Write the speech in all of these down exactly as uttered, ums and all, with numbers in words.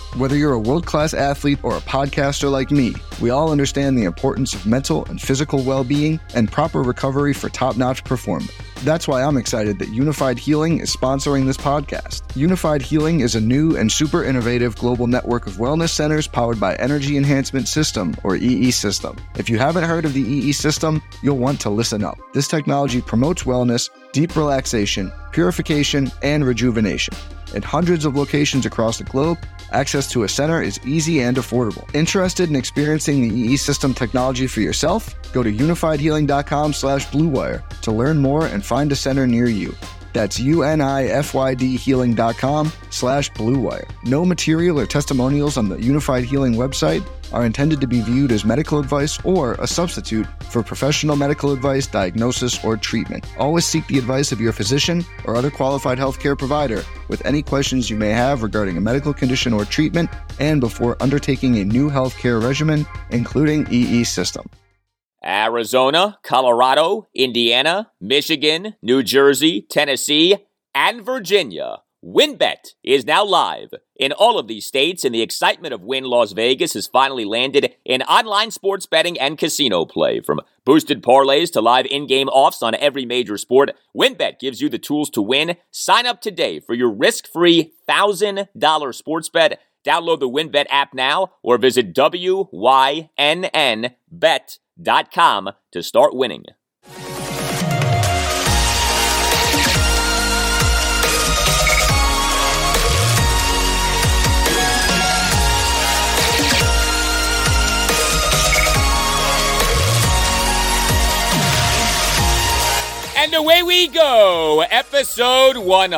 Whether you're a world-class athlete or a podcaster like me, we all understand the importance of mental and physical well-being and proper recovery for top-notch performance. That's why I'm excited that Unified Healing is sponsoring this podcast. Unified Healing is a new and super innovative global network of wellness centers powered by Energy Enhancement System, or E E System. If you haven't heard of the E E System, you'll want to listen up. This technology promotes wellness, deep relaxation, purification, and rejuvenation. In hundreds of locations across the globe, access to a center is easy and affordable. Interested in experiencing the E E System technology for yourself? Go to unifiedhealing.com slash bluewire to learn more and find a center near you. That's U-N-I-F-Y-D healing.com slash bluewire. No material or testimonials on the Unified Healing website are intended to be viewed as medical advice or a substitute for professional medical advice, diagnosis, or treatment. Always seek the advice of your physician or other qualified healthcare provider with any questions you may have regarding a medical condition or treatment and before undertaking a new healthcare regimen, including E E System. Arizona, Colorado, Indiana, Michigan, New Jersey, Tennessee, and Virginia. WynnBET is now live in all of these states, and the excitement of Wynn Las Vegas has finally landed in online sports betting and casino play. From boosted parlays to live in-game offs on every major sport, WynnBET gives you the tools to win. Sign up today for your risk-free one thousand dollars sports bet. Download the WynnBET app now or visit W Y N N bet dot com to start winning. And away we go, episode one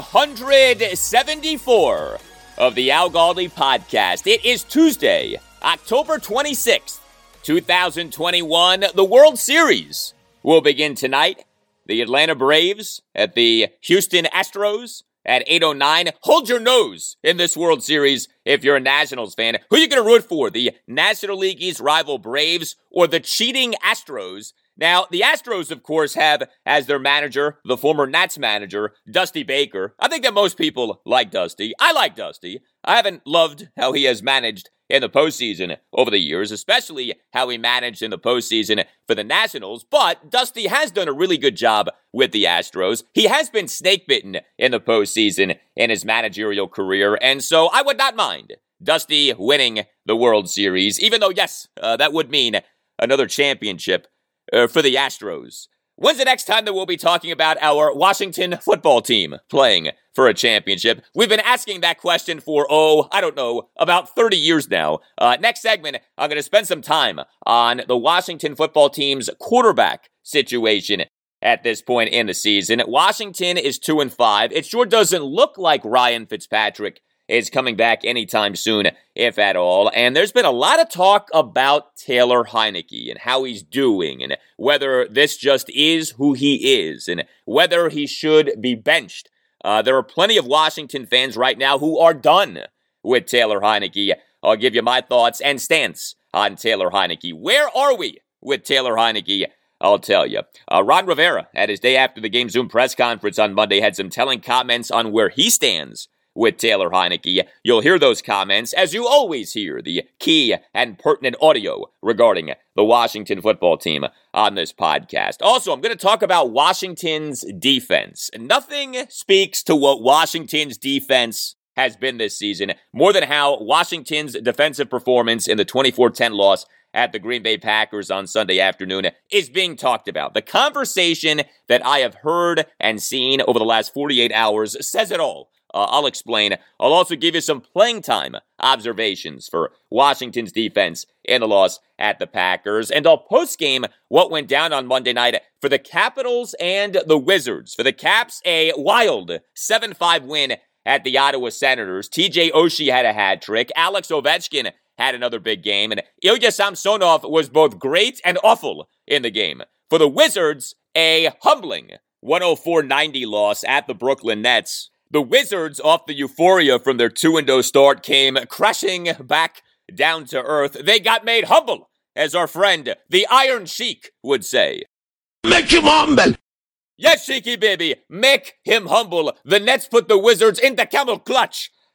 seventy-four of the Al Galdi podcast. It is Tuesday, October twenty-sixth, twenty twenty-one. The World Series will begin tonight. The Atlanta Braves at the Houston Astros at eight oh nine. Hold your nose in this World Series if you're a Nationals fan. Who are you going to root for? The National League East rival Braves or the cheating Astros? Now, the Astros, of course, have as their manager, the former Nats manager, Dusty Baker. I think that most people like Dusty. I like Dusty. I haven't loved how he has managed in the postseason over the years, especially how he managed in the postseason for the Nationals. But Dusty has done a really good job with the Astros. He has been snake-bitten in the postseason in his managerial career, and so I would not mind Dusty winning the World Series, even though, yes, uh, that would mean another championship Uh, for the Astros. When's the next time that we'll be talking about our Washington football team playing for a championship? We've been asking that question for, oh, I don't know, about thirty years now. Uh, next segment, I'm going to spend some time on the Washington football team's quarterback situation at this point in the season. Washington is two and five. It sure doesn't look like Ryan Fitzpatrick is coming back anytime soon, if at all. And there's been a lot of talk about Taylor Heinicke and how he's doing and whether this just is who he is and whether he should be benched. Uh, there are plenty of Washington fans right now who are done with Taylor Heinicke. I'll give you my thoughts and stance on Taylor Heinicke. Where are we with Taylor Heinicke? I'll tell you. Uh, Ron Rivera, at his day after the game Zoom press conference on Monday, had some telling comments on where he stands with Taylor Heinicke. You'll hear those comments, as you always hear the key and pertinent audio regarding the Washington football team on this podcast. Also, I'm going to talk about Washington's defense. Nothing speaks to what Washington's defense has been this season more than how Washington's defensive performance in the twenty-four ten loss at the Green Bay Packers on Sunday afternoon is being talked about. The conversation that I have heard and seen over the last forty-eight hours says it all. Uh, I'll explain. I'll also give you some playing time observations for Washington's defense in the loss at the Packers. And I'll postgame what went down on Monday night for the Capitals and the Wizards. For the Caps, a wild seven five win at the Ottawa Senators. T J Oshie had a hat trick. Alex Ovechkin had another big game. And Ilya Samsonov was both great and awful in the game. For the Wizards, a humbling one oh four ninety loss at the Brooklyn Nets. The Wizards, off the euphoria from their two and oh start, came crashing back down to earth. They got made humble, as our friend, the Iron Sheik, would say. Make him humble! Yes, Sheiky baby, make him humble. The Nets put the Wizards in the camel clutch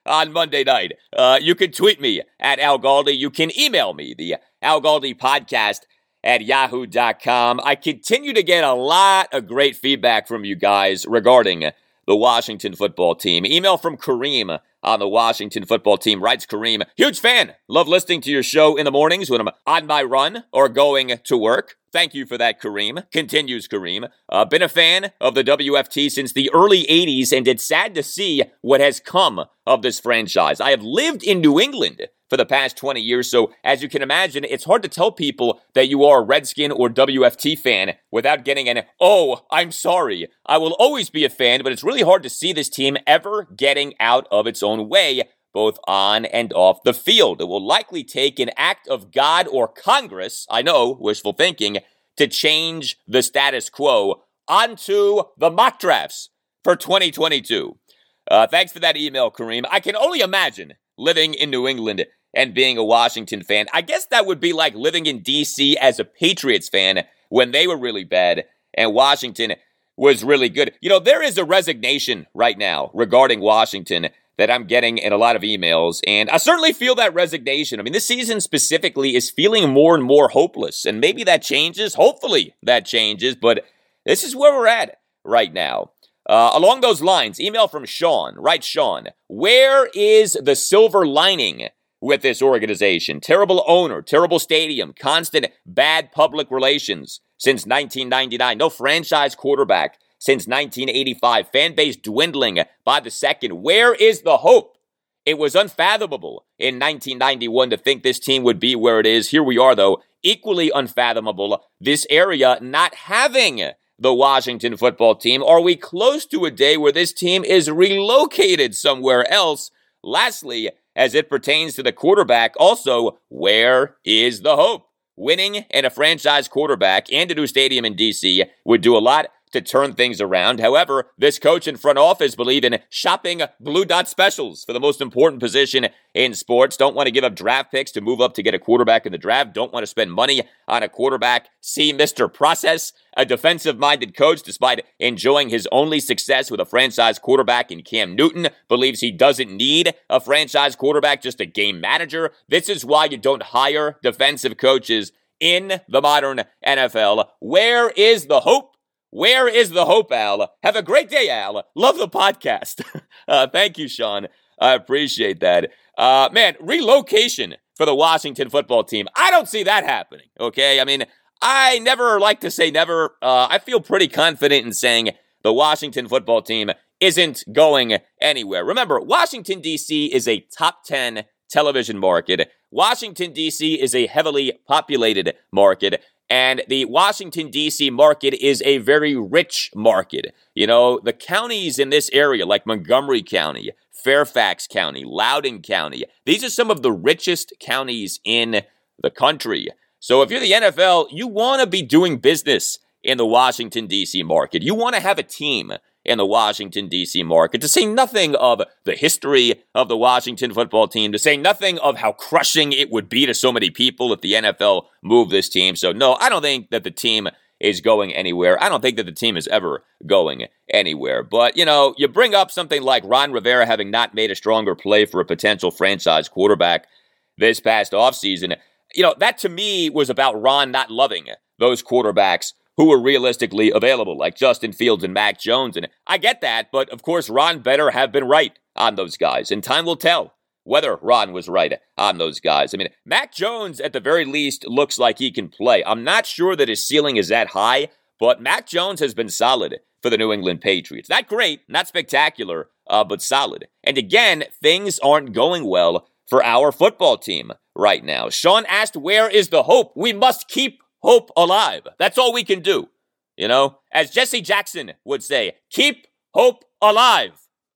on Monday night. Uh, you can tweet me at Al Galdi. You can email me, the Al Galdi podcast at yahoo dot com. I continue to get a lot of great feedback from you guys regarding the Washington football team. Email from Kareem on the Washington football team. Writes Kareem, huge fan. Love listening to your show in the mornings when I'm on my run or going to work. Thank you for that, Kareem. Continues Kareem. Uh, been a fan of the W F T since the early eighties, and it's sad to see what has come of this franchise. I have lived in New England for the past twenty years, so as you can imagine, it's hard to tell people that you are a Redskin or W F T fan without getting an, oh, I'm sorry. I will always be a fan, but it's really hard to see this team ever getting out of its own way, both on and off the field. It will likely take an act of God or Congress, I know, wishful thinking, to change the status quo onto the mock drafts for twenty twenty-two. Uh, thanks for that email, Kareem. I can only imagine living in New England and being a Washington fan. I guess that would be like living in D C as a Patriots fan when they were really bad and Washington was really good. You know, there is a resignation right now regarding Washington that I'm getting in a lot of emails, and I certainly feel that resignation. I mean, this season specifically is feeling more and more hopeless, and maybe that changes. Hopefully that changes, but this is where we're at right now. Uh, along those lines, email from Sean. Right, Sean. Where is the silver lining with this organization? Terrible owner, terrible stadium, constant bad public relations since nineteen ninety-nine. No franchise quarterback since nineteen eighty-five. Fan base dwindling by the second. Where is the hope? It was unfathomable in nineteen ninety-one to think this team would be where it is. Here we are, though. Equally unfathomable, this area not having the Washington football team. Are we close to a day where this team is relocated somewhere else? Lastly, as it pertains to the quarterback, also, where is the hope? Winning and a franchise quarterback and a new stadium in D C would do a lot to turn things around. However, this coach and front office believe in shopping blue dot specials for the most important position in sports. Don't want to give up draft picks to move up to get a quarterback in the draft. Don't want to spend money on a quarterback. See Mister Process, a defensive-minded coach, despite enjoying his only success with a franchise quarterback in Cam Newton, believes he doesn't need a franchise quarterback, just a game manager. This is why you don't hire defensive coaches in the modern N F L. Where is the hope? Where is the hope, Al? Have a great day, Al. Love the podcast. uh, thank you, Sean. I appreciate that. Uh, man, relocation for the Washington football team. I don't see that happening, okay? I mean, I never like to say never. Uh, I feel pretty confident in saying the Washington football team isn't going anywhere. Remember, Washington, D C is a top ten television market. Washington, D C is a heavily populated market. And the Washington, D C market is a very rich market. You know, the counties in this area, like Montgomery County, Fairfax County, Loudoun County, these are some of the richest counties in the country. So if you're the N F L, you want to be doing business in the Washington, D C market. You want to have a team in the Washington, D C market, to say nothing of the history of the Washington football team, to say nothing of how crushing it would be to so many people if the N F L moved this team. So no, I don't think that the team is going anywhere. I don't think that the team is ever going anywhere. But, you know, you bring up something like Ron Rivera having not made a stronger play for a potential franchise quarterback this past offseason. You know, that to me was about Ron not loving those quarterbacks who were realistically available, like Justin Fields and Mac Jones. And I get that, but of course, Ron better have been right on those guys. And time will tell whether Ron was right on those guys. I mean, Mac Jones, at the very least, looks like he can play. I'm not sure that his ceiling is that high, but Mac Jones has been solid for the New England Patriots. Not great, not spectacular, uh, but solid. And again, things aren't going well for our football team right now. Sean asked, where is the hope? We must keep hope alive. That's all we can do. You know, as Jesse Jackson would say, keep hope alive.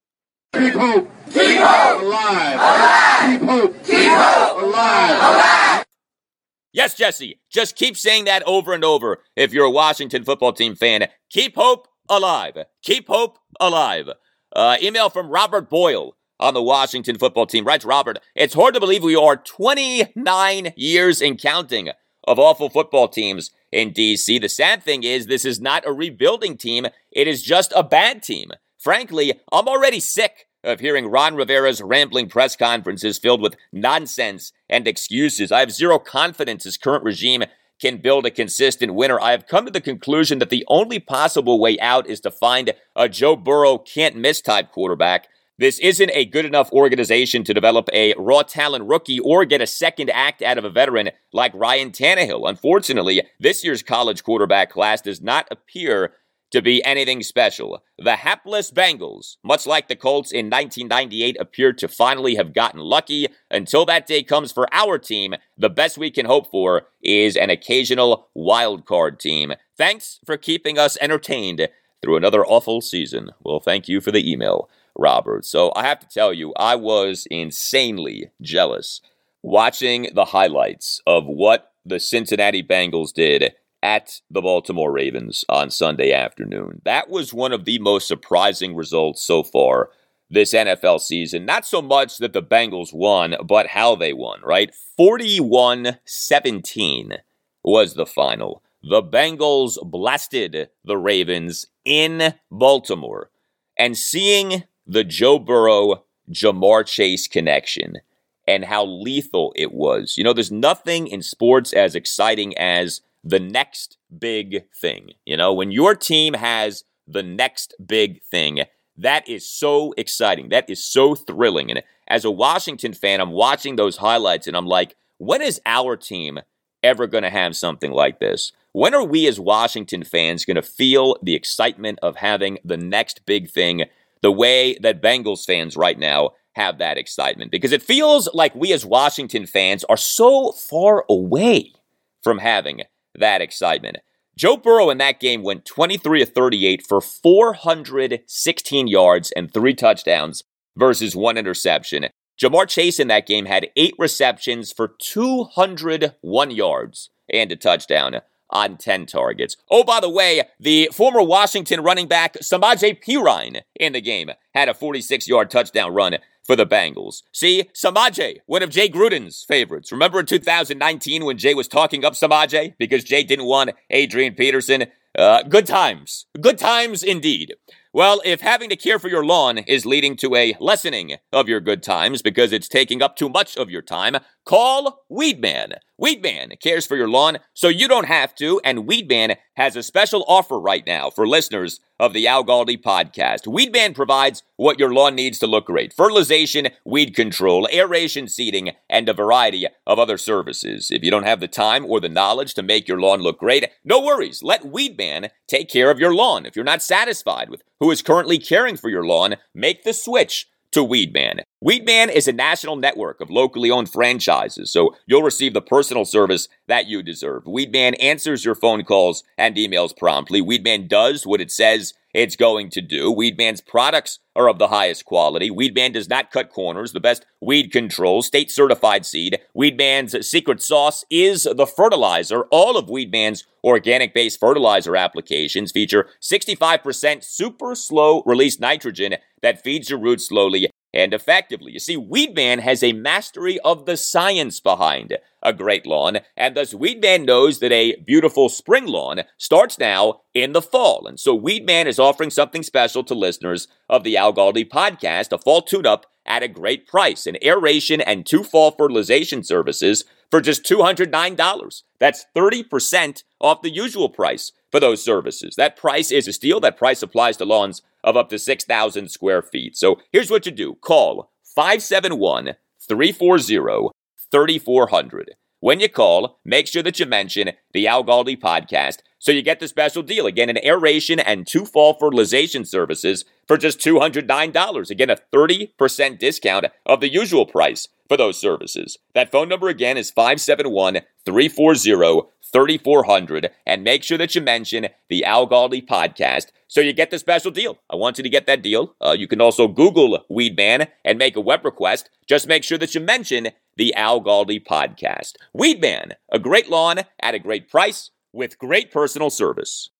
Keep hope. Keep hope alive. Alive. Keep hope. Keep hope alive. Alive. Yes, Jesse, just keep saying that over and over if you're a Washington football team fan. Keep hope alive. Keep hope alive. Uh, email from Robert Boyle on the Washington football team. Writes Robert, it's hard to believe we are twenty-nine years and counting of awful football teams in D C. The sad thing is this is not a rebuilding team. It is just a bad team. Frankly, I'm already sick of hearing Ron Rivera's rambling press conferences filled with nonsense and excuses. I have zero confidence his current regime can build a consistent winner. I have come to the conclusion that the only possible way out is to find a Joe Burrow can't-miss type quarterback. This isn't a good enough organization to develop a raw talent rookie or get a second act out of a veteran like Ryan Tannehill. Unfortunately, this year's college quarterback class does not appear to be anything special. The hapless Bengals, much like the Colts in nineteen ninety-eight, appear to finally have gotten lucky. Until that day comes for our team, the best we can hope for is an occasional wild card team. Thanks for keeping us entertained through another awful season. Well, thank you for the email, Robert. So I have to tell you, I was insanely jealous watching the highlights of what the Cincinnati Bengals did at the Baltimore Ravens on Sunday afternoon. That was one of the most surprising results so far this N F L season. Not so much that the Bengals won, but how they won, right? forty-one seventeen was the final. The Bengals blasted the Ravens in Baltimore. And seeing the Joe Burrow, Ja'Marr Chase connection and how lethal it was. You know, there's nothing in sports as exciting as the next big thing. You know, when your team has the next big thing, that is so exciting. That is so thrilling. And as a Washington fan, I'm watching those highlights and I'm like, when is our team ever going to have something like this? When are we as Washington fans going to feel the excitement of having the next big thing the way that Bengals fans right now have that excitement? Because it feels like we as Washington fans are so far away from having that excitement. Joe Burrow in that game went twenty-three of thirty-eight for four hundred sixteen yards and three touchdowns versus one interception. Ja'Marr Chase in that game had eight receptions for two hundred one yards and a touchdown on ten targets. Oh, by the way, the former Washington running back Samaje Perine in the game had a forty-six-yard touchdown run for the Bengals. See, Samaje, one of Jay Gruden's favorites. Remember in two thousand nineteen when Jay was talking up Samaje because Jay didn't want Adrian Peterson? Uh, good times. Good times indeed. Well, if having to care for your lawn is leading to a lessening of your good times because it's taking up too much of your time, call Weedman. Weedman cares for your lawn so you don't have to, and Weedman has a special offer right now for listeners of the Al Galdi podcast. Weedman provides what your lawn needs to look great: fertilization, weed control, aeration, seeding, and a variety of other services. If you don't have the time or the knowledge to make your lawn look great, no worries. Let Weedman take care of your lawn. If you're not satisfied with who is currently caring for your lawn, make the switch to Weedman. Weedman is a national network of locally owned franchises, so you'll receive the personal service that you deserve. Weedman answers your phone calls and emails promptly. Weedman does what it says it's going to do. Weedman's products are of the highest quality. Weedman does not cut corners. The best weed control, state-certified seed. Weedman's secret sauce is the fertilizer. All of Weedman's organic-based fertilizer applications feature sixty-five percent super slow-release nitrogen that feeds your roots slowly and effectively. You see, Weedman has a mastery of the science behind a great lawn, and thus Weedman knows that a beautiful spring lawn starts now in the fall. And so Weedman is offering something special to listeners of the Al Galdi podcast, a fall tune-up at a great price, an aeration and two fall fertilization services for just two hundred nine dollars. That's thirty percent off the usual price for those services. That price is a steal. That price applies to lawns of up to six thousand square feet. So here's what you do. Call five seven one, three four zero, three four zero zero. When you call, make sure that you mention the Al Galdi podcast so you get the special deal. Again, an aeration and two fall fertilization services for just two hundred nine dollars. Again, a thirty percent discount of the usual price for those services. That phone number again is five seven one, three four zero, three four zero zero, and make sure that you mention the Al Galdi podcast so you get the special deal. I want you to get that deal. Uh, you can also Google Weedman and make a web request. Just make sure that you mention the Al Galdi podcast. Weedman, a great lawn at a great price with great personal service.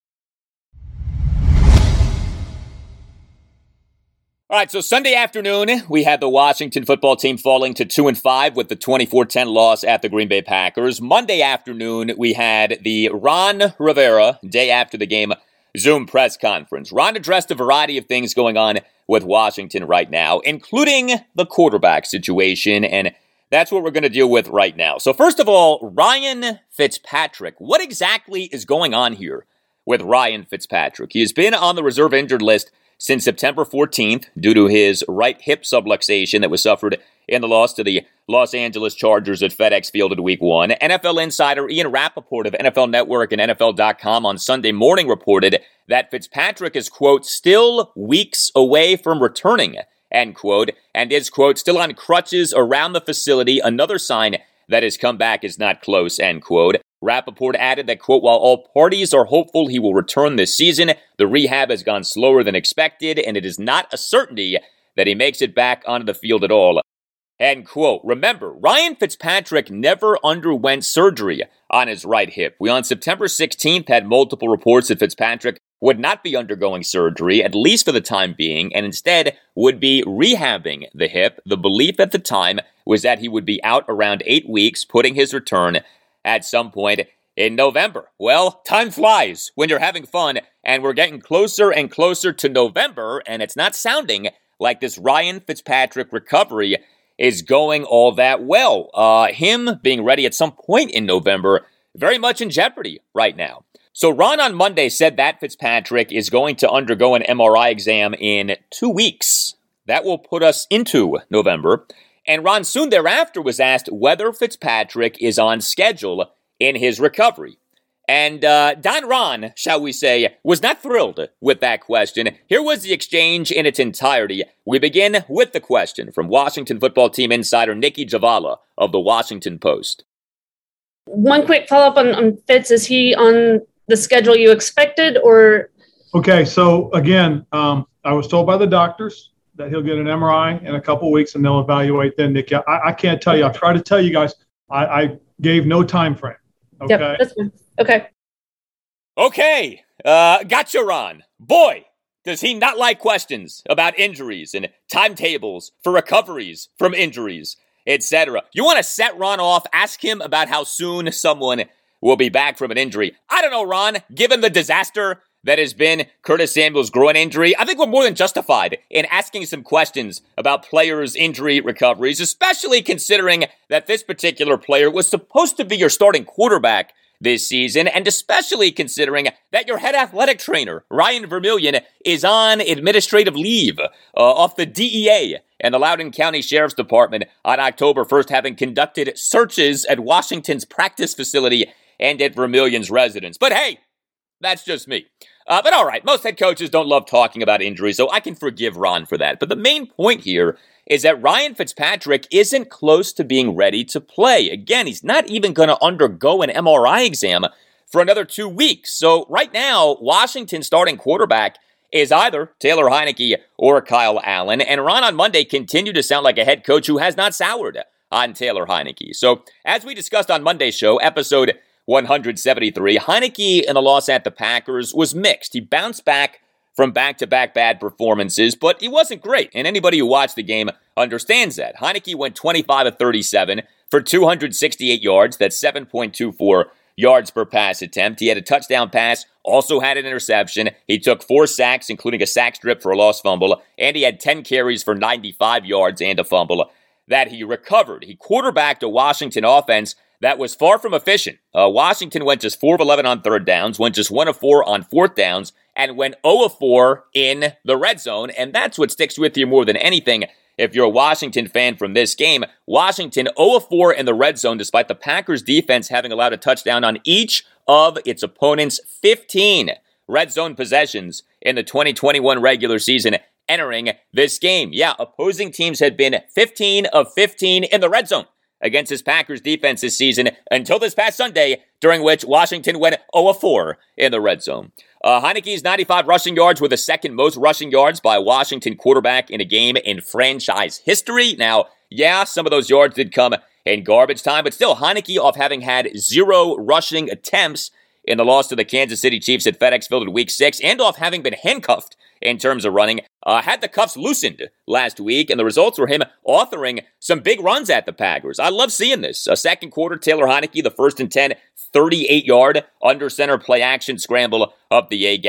All right, so Sunday afternoon, we had the Washington football team falling to two and five with the twenty-four ten loss at the Green Bay Packers. Monday afternoon, we had the Ron Rivera, day after the game Zoom press conference. Ron addressed a variety of things going on with Washington right now, including the quarterback situation, and that's what we're going to deal with right now. So first of all, Ryan Fitzpatrick. What exactly is going on here with Ryan Fitzpatrick? He has been on the reserve injured list since September fourteenth due to his right hip subluxation that was suffered in the loss to the Los Angeles Chargers at FedEx Field in week one. N F L insider Ian Rappaport of N F L Network and N F L dot com on Sunday morning reported that Fitzpatrick is, quote, still weeks away from returning, end quote, and is, quote, still on crutches around the facility, another sign that his comeback is not close, end quote. Rappaport added that, quote, while all parties are hopeful he will return this season, the rehab has gone slower than expected, and it is not a certainty that he makes it back onto the field at all, end quote. Remember, Ryan Fitzpatrick never underwent surgery on his right hip. We, on September sixteenth, had multiple reports that Fitzpatrick would not be undergoing surgery, at least for the time being, and instead would be rehabbing the hip. The belief at the time was that he would be out around eight weeks, putting his return at some point in November. Well, time flies when you're having fun, and we're getting closer and closer to November, and it's not sounding like this Ryan Fitzpatrick recovery is going all that well. Uh, him being ready at some point in November, very much in jeopardy right now. So Ron on Monday said that Fitzpatrick is going to undergo an M R I exam in two weeks. That will put us into November. And Ron soon thereafter was asked whether Fitzpatrick is on schedule in his recovery. And uh, Don Ron, shall we say, was not thrilled with that question. Here was the exchange in its entirety. We begin with the question from Washington football team insider Nikki Javala of the Washington Post. One quick follow-up on, on Fitz. Is he on the schedule you expected, or? Okay, so again, um, I was told by the doctors that he'll get an M R I in a couple of weeks and they'll evaluate then, Nikki. I, I can't tell you. I've tried to tell you guys. I, I gave no time frame. Okay. Yep, that's fine. Okay. Okay. Uh, gotcha, Ron. Boy, does he not like questions about injuries and timetables for recoveries from injuries, et cetera. You want to set Ron off, ask him about how soon someone will be back from an injury. I don't know, Ron. Given the disaster that has been Curtis Samuel's groin injury, I think we're more than justified in asking some questions about players' injury recoveries, especially considering that this particular player was supposed to be your starting quarterback this season, and especially considering that your head athletic trainer, Ryan Vermillion, is on administrative leave uh, off the D E A and the Loudoun County Sheriff's Department on October first, having conducted searches at Washington's practice facility and at Vermillion's residence. But hey, that's just me. Uh, but all right, most head coaches don't love talking about injuries, so I can forgive Ron for that. But the main point here is that Ryan Fitzpatrick isn't close to being ready to play. Again, he's not even going to undergo an M R I exam for another two weeks. So right now, Washington's starting quarterback is either Taylor Heinicke or Kyle Allen. And Ron on Monday continued to sound like a head coach who has not soured on Taylor Heinicke. So as we discussed on Monday's show, episode one seventy-three, Heinicke in the loss at the Packers was mixed. He bounced back from back-to-back bad performances, but he wasn't great, and anybody who watched the game understands that. Heinicke went twenty-five of thirty-seven for two hundred sixty-eight yards. That's seven point two four yards per pass attempt. He had a touchdown pass, also had an interception. He took four sacks, including a sack strip for a lost fumble, and he had ten carries for ninety-five yards and a fumble that he recovered. He quarterbacked a Washington offense that was far from efficient. Uh, Washington went just four of eleven on third downs, went just one of four on fourth downs, and went zero of four in the red zone, and that's what sticks with you more than anything if you're a Washington fan from this game. Washington zero of four in the red zone, despite the Packers' defense having allowed a touchdown on each of its opponent's fifteen red zone possessions in the twenty twenty-one regular season entering this game. Yeah, opposing teams had been fifteen of fifteen in the red zone against this Packers defense this season until this past Sunday, during which Washington went zero of four in the red zone. Uh, Heinicke's ninety-five rushing yards were the second most rushing yards by a Washington quarterback in a game in franchise history. Now, yeah, some of those yards did come in garbage time, but still, Heinicke, off having had zero rushing attempts in the loss to the Kansas City Chiefs at FedEx Field in Week six, and off having been handcuffed in terms of running, uh, had the cuffs loosened last week, and the results were him authoring some big runs at the Packers. I love seeing this. A second quarter, Taylor Heinicke, the first and ten, thirty-eight-yard under-center play-action scramble up the A-gap.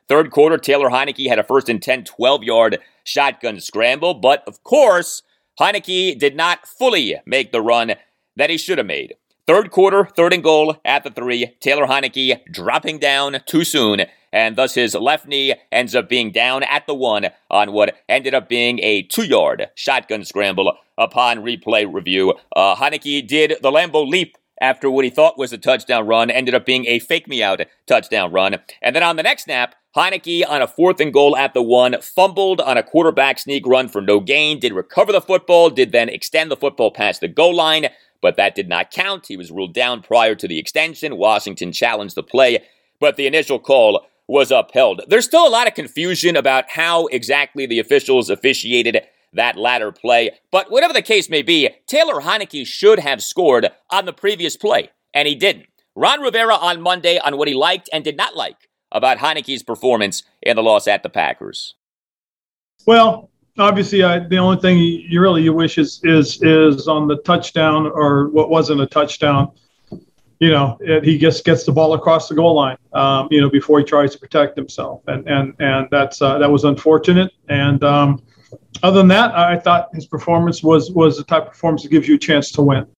Third quarter, Taylor Heinicke had a first and ten, twelve-yard shotgun scramble, but of course, Heinicke did not fully make the run that he should have made. Third quarter, third and goal at the three, Taylor Heinicke dropping down too soon, and thus his left knee ends up being down at the one on what ended up being a two-yard shotgun scramble upon replay review. Uh, Heinicke did the Lambeau leap after what he thought was a touchdown run, ended up being a fake-me-out touchdown run. And then on the next snap, Heinicke on a fourth and goal at the one, fumbled on a quarterback sneak run for no gain, did recover the football, did then extend the football past the goal line, but that did not count. He was ruled down prior to the extension. Washington challenged the play, but the initial call was upheld. There's still a lot of confusion about how exactly the officials officiated that latter play, but whatever the case may be, Taylor Heinicke should have scored on the previous play, and he didn't. Ron Rivera on Monday on what he liked and did not like about Heinicke's performance in the loss at the Packers. Well, obviously, I, the only thing you really you wish is is is on the touchdown, or what wasn't a touchdown. You know, it, he just gets the ball across the goal line. Um, you know, before he tries to protect himself, and and and that's uh, that was unfortunate. And um, other than that, I thought his performance was was the type of performance that gives you a chance to win.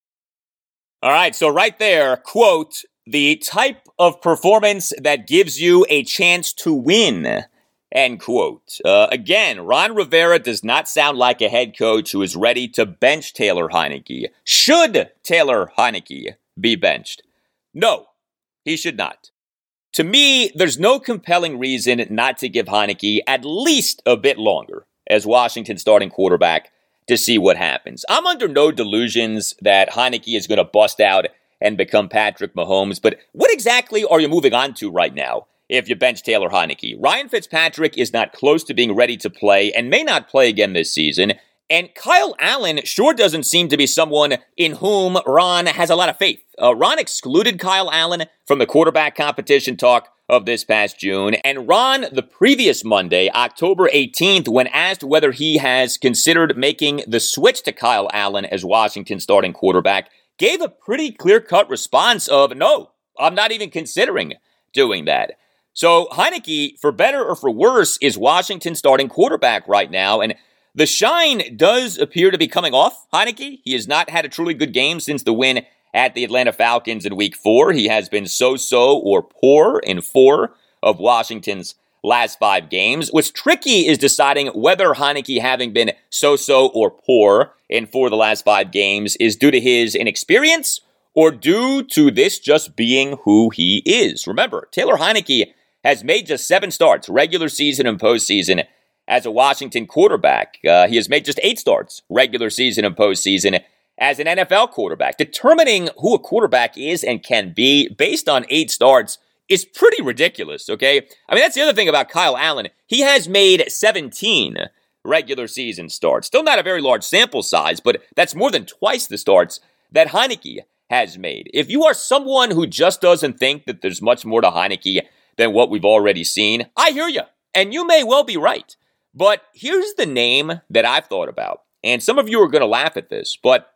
All right, so right there, quote, the type of performance that gives you a chance to win, end quote. Uh, again, Ron Rivera does not sound like a head coach who is ready to bench Taylor Heinicke. Should Taylor Heinicke be benched? No, he should not. To me, there's no compelling reason not to give Heinicke at least a bit longer as Washington's starting quarterback to see what happens. I'm under no delusions that Heinicke is going to bust out and become Patrick Mahomes, but what exactly are you moving on to right now if you bench Taylor Heinicke? Ryan Fitzpatrick is not close to being ready to play and may not play again this season, and Kyle Allen sure doesn't seem to be someone in whom Ron has a lot of faith. Uh, Ron excluded Kyle Allen from the quarterback competition talk of this past June, and Ron, the previous Monday, October eighteenth, when asked whether he has considered making the switch to Kyle Allen as Washington's starting quarterback, gave a pretty clear-cut response of, no, I'm not even considering doing that. So Heinicke, for better or for worse, is Washington's starting quarterback right now, and the shine does appear to be coming off Heinicke. He has not had a truly good game since the win at the Atlanta Falcons in week four. He has been so-so or poor in four of Washington's last five games. What's tricky is deciding whether Heinicke, having been so-so or poor in four of the last five games, is due to his inexperience or due to this just being who he is. Remember, Taylor Heinicke has made just seven starts, regular season and postseason, as a Washington quarterback. Uh, he has made just eight starts, regular season and postseason, as an N F L quarterback. Determining who a quarterback is and can be based on eight starts is pretty ridiculous, okay? I mean, that's the other thing about Kyle Allen. He has made seventeen regular season starts. Still not a very large sample size, but that's more than twice the starts that Heinicke has made. If you are someone who just doesn't think that there's much more to Heinicke than what we've already seen, I hear you, and you may well be right. But here's the name that I've thought about, and some of you are going to laugh at this, but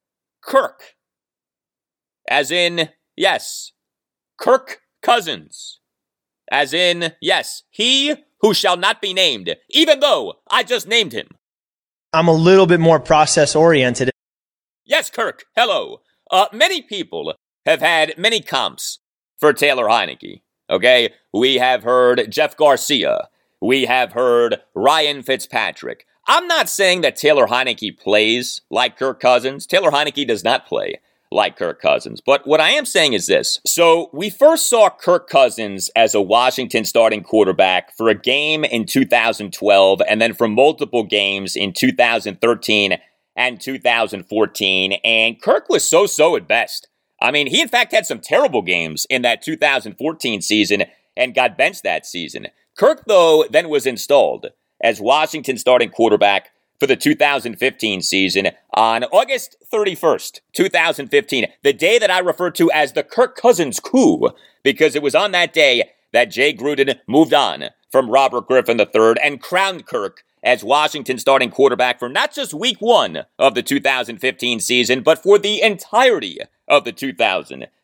Kirk, as in, yes, Kirk Cousins, as in, yes, he who shall not be named, even though I just named him. I'm a little bit more process-oriented. Yes, Kirk, hello. Uh, many people have had many comps for Taylor Heinicke, okay? We have heard Jeff Garcia. We have heard Ryan Fitzpatrick. I'm not saying that Taylor Heinicke plays like Kirk Cousins. Taylor Heinicke does not play like Kirk Cousins. But what I am saying is this. So we first saw Kirk Cousins as a Washington starting quarterback for a game in two thousand twelve and then for multiple games in two thousand thirteen and two thousand fourteen. And Kirk was so-so at best. I mean, he in fact had some terrible games in that two thousand fourteen season and got benched that season. Kirk, though, then was installed as Washington's starting quarterback for the two thousand fifteen season on August thirty-first, two thousand fifteen, the day that I refer to as the Kirk Cousins coup, because it was on that day that Jay Gruden moved on from Robert Griffin the third and crowned Kirk as Washington's starting quarterback for not just week one of the two thousand fifteen season, but for the entirety of the two thousand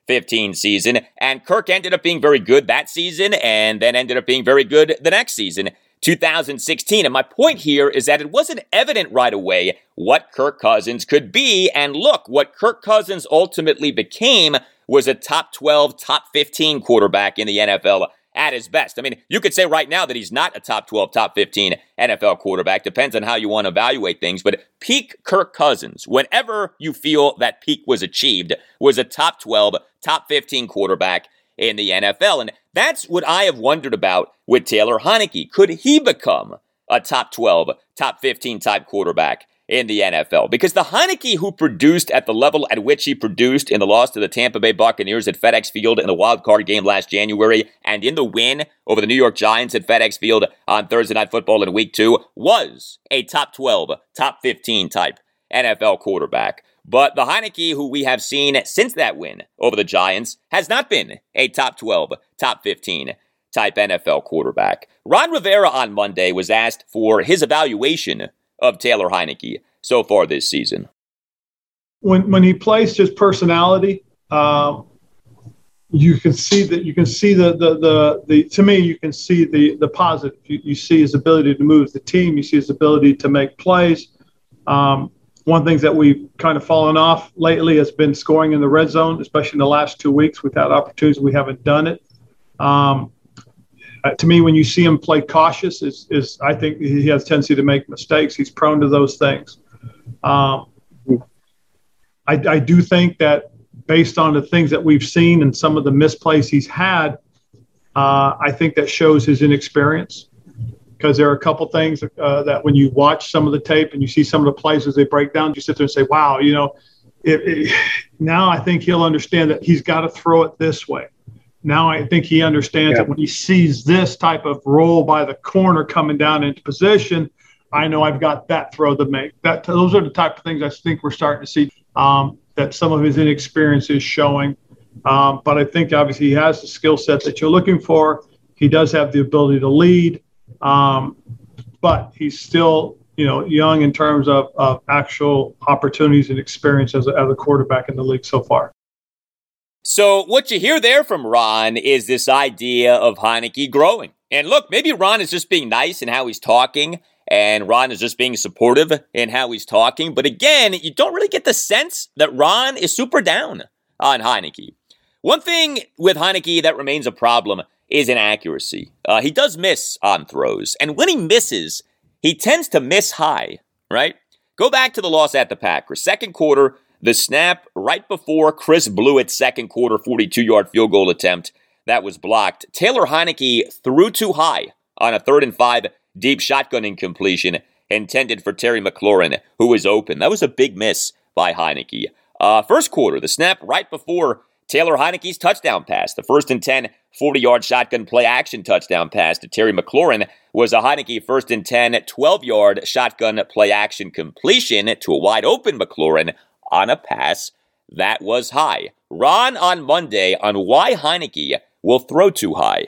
fifteen season, and Kirk ended up being very good that season and then ended up being very good the next season, two thousand sixteen. And my point here is that it wasn't evident right away what Kirk Cousins could be, and look, what Kirk Cousins ultimately became was a top twelve, top fifteen quarterback in the N F L at his best. I mean, you could say right now that he's not a top twelve, top fifteen N F L quarterback. Depends on how you want to evaluate things. But peak Kirk Cousins, whenever you feel that peak was achieved, was a top twelve, top fifteen quarterback in the N F L. And that's what I have wondered about with Taylor Heinicke. Could he become a top twelve, top fifteen type quarterback in the N F L? Because the Heinicke who produced at the level at which he produced in the loss to the Tampa Bay Buccaneers at FedEx Field in the wild card game last January and in the win over the New York Giants at FedEx Field on Thursday Night Football in week two was a top twelve, top fifteen type N F L quarterback. But the Heinicke who we have seen since that win over the Giants has not been a top twelve, top fifteen type N F L quarterback. Ron Rivera on Monday was asked for his evaluation of Taylor Heinicke so far this season. When when he plays his personality, uh, you can see that you can see the, the the the to me you can see the the positive. You, you see his ability to move the team. You see his ability to make plays. Um, one of the things that we've kind of fallen off lately has been scoring in the red zone, especially in the last two weeks. We've had opportunities, we haven't done it. Um, Uh, to me, when you see him play cautious, is, is I think he has a tendency to make mistakes. He's prone to those things. Um, I, I do think that based on the things that we've seen and some of the misplays he's had, uh, I think that shows his inexperience. Because there are a couple things uh, that when you watch some of the tape and you see some of the plays as they break down, you sit there and say, wow, you know, it, it, now I think he'll understand that he's got to throw it this way. Now I think he understands yeah. that when he sees this type of roll by the corner coming down into position, I know I've got that throw to make. That those are the type of things I think we're starting to see um, that some of his inexperience is showing. Um, but I think obviously he has the skill set that you're looking for. He does have the ability to lead, um, but he's still, you know, young in terms of, of actual opportunities and experience as a, as a quarterback in the league so far. So what you hear there from Ron is this idea of Heinicke growing. And look, maybe Ron is just being nice in how he's talking, and Ron is just being supportive in how he's talking. But again, you don't really get the sense that Ron is super down on Heinicke. One thing with Heinicke that remains a problem is inaccuracy. Uh, he does miss on throws, and when he misses, he tends to miss high, right? Go back to the loss at the Packers. Second quarter, the snap right before Chris Blewett's second quarter forty-two-yard field goal attempt that was blocked. Taylor Heinicke threw too high on a third and five deep shotgunning completion intended for Terry McLaurin, who was open. That was a big miss by Heinicke. Uh, first quarter, the snap right before Taylor Heinicke's touchdown pass, the first and ten forty-yard shotgun play action touchdown pass to Terry McLaurin was a Heinicke first and ten twelve-yard shotgun play action completion to a wide open McLaurin on a pass that was high. Ron on Monday on why Heinicke will throw too high.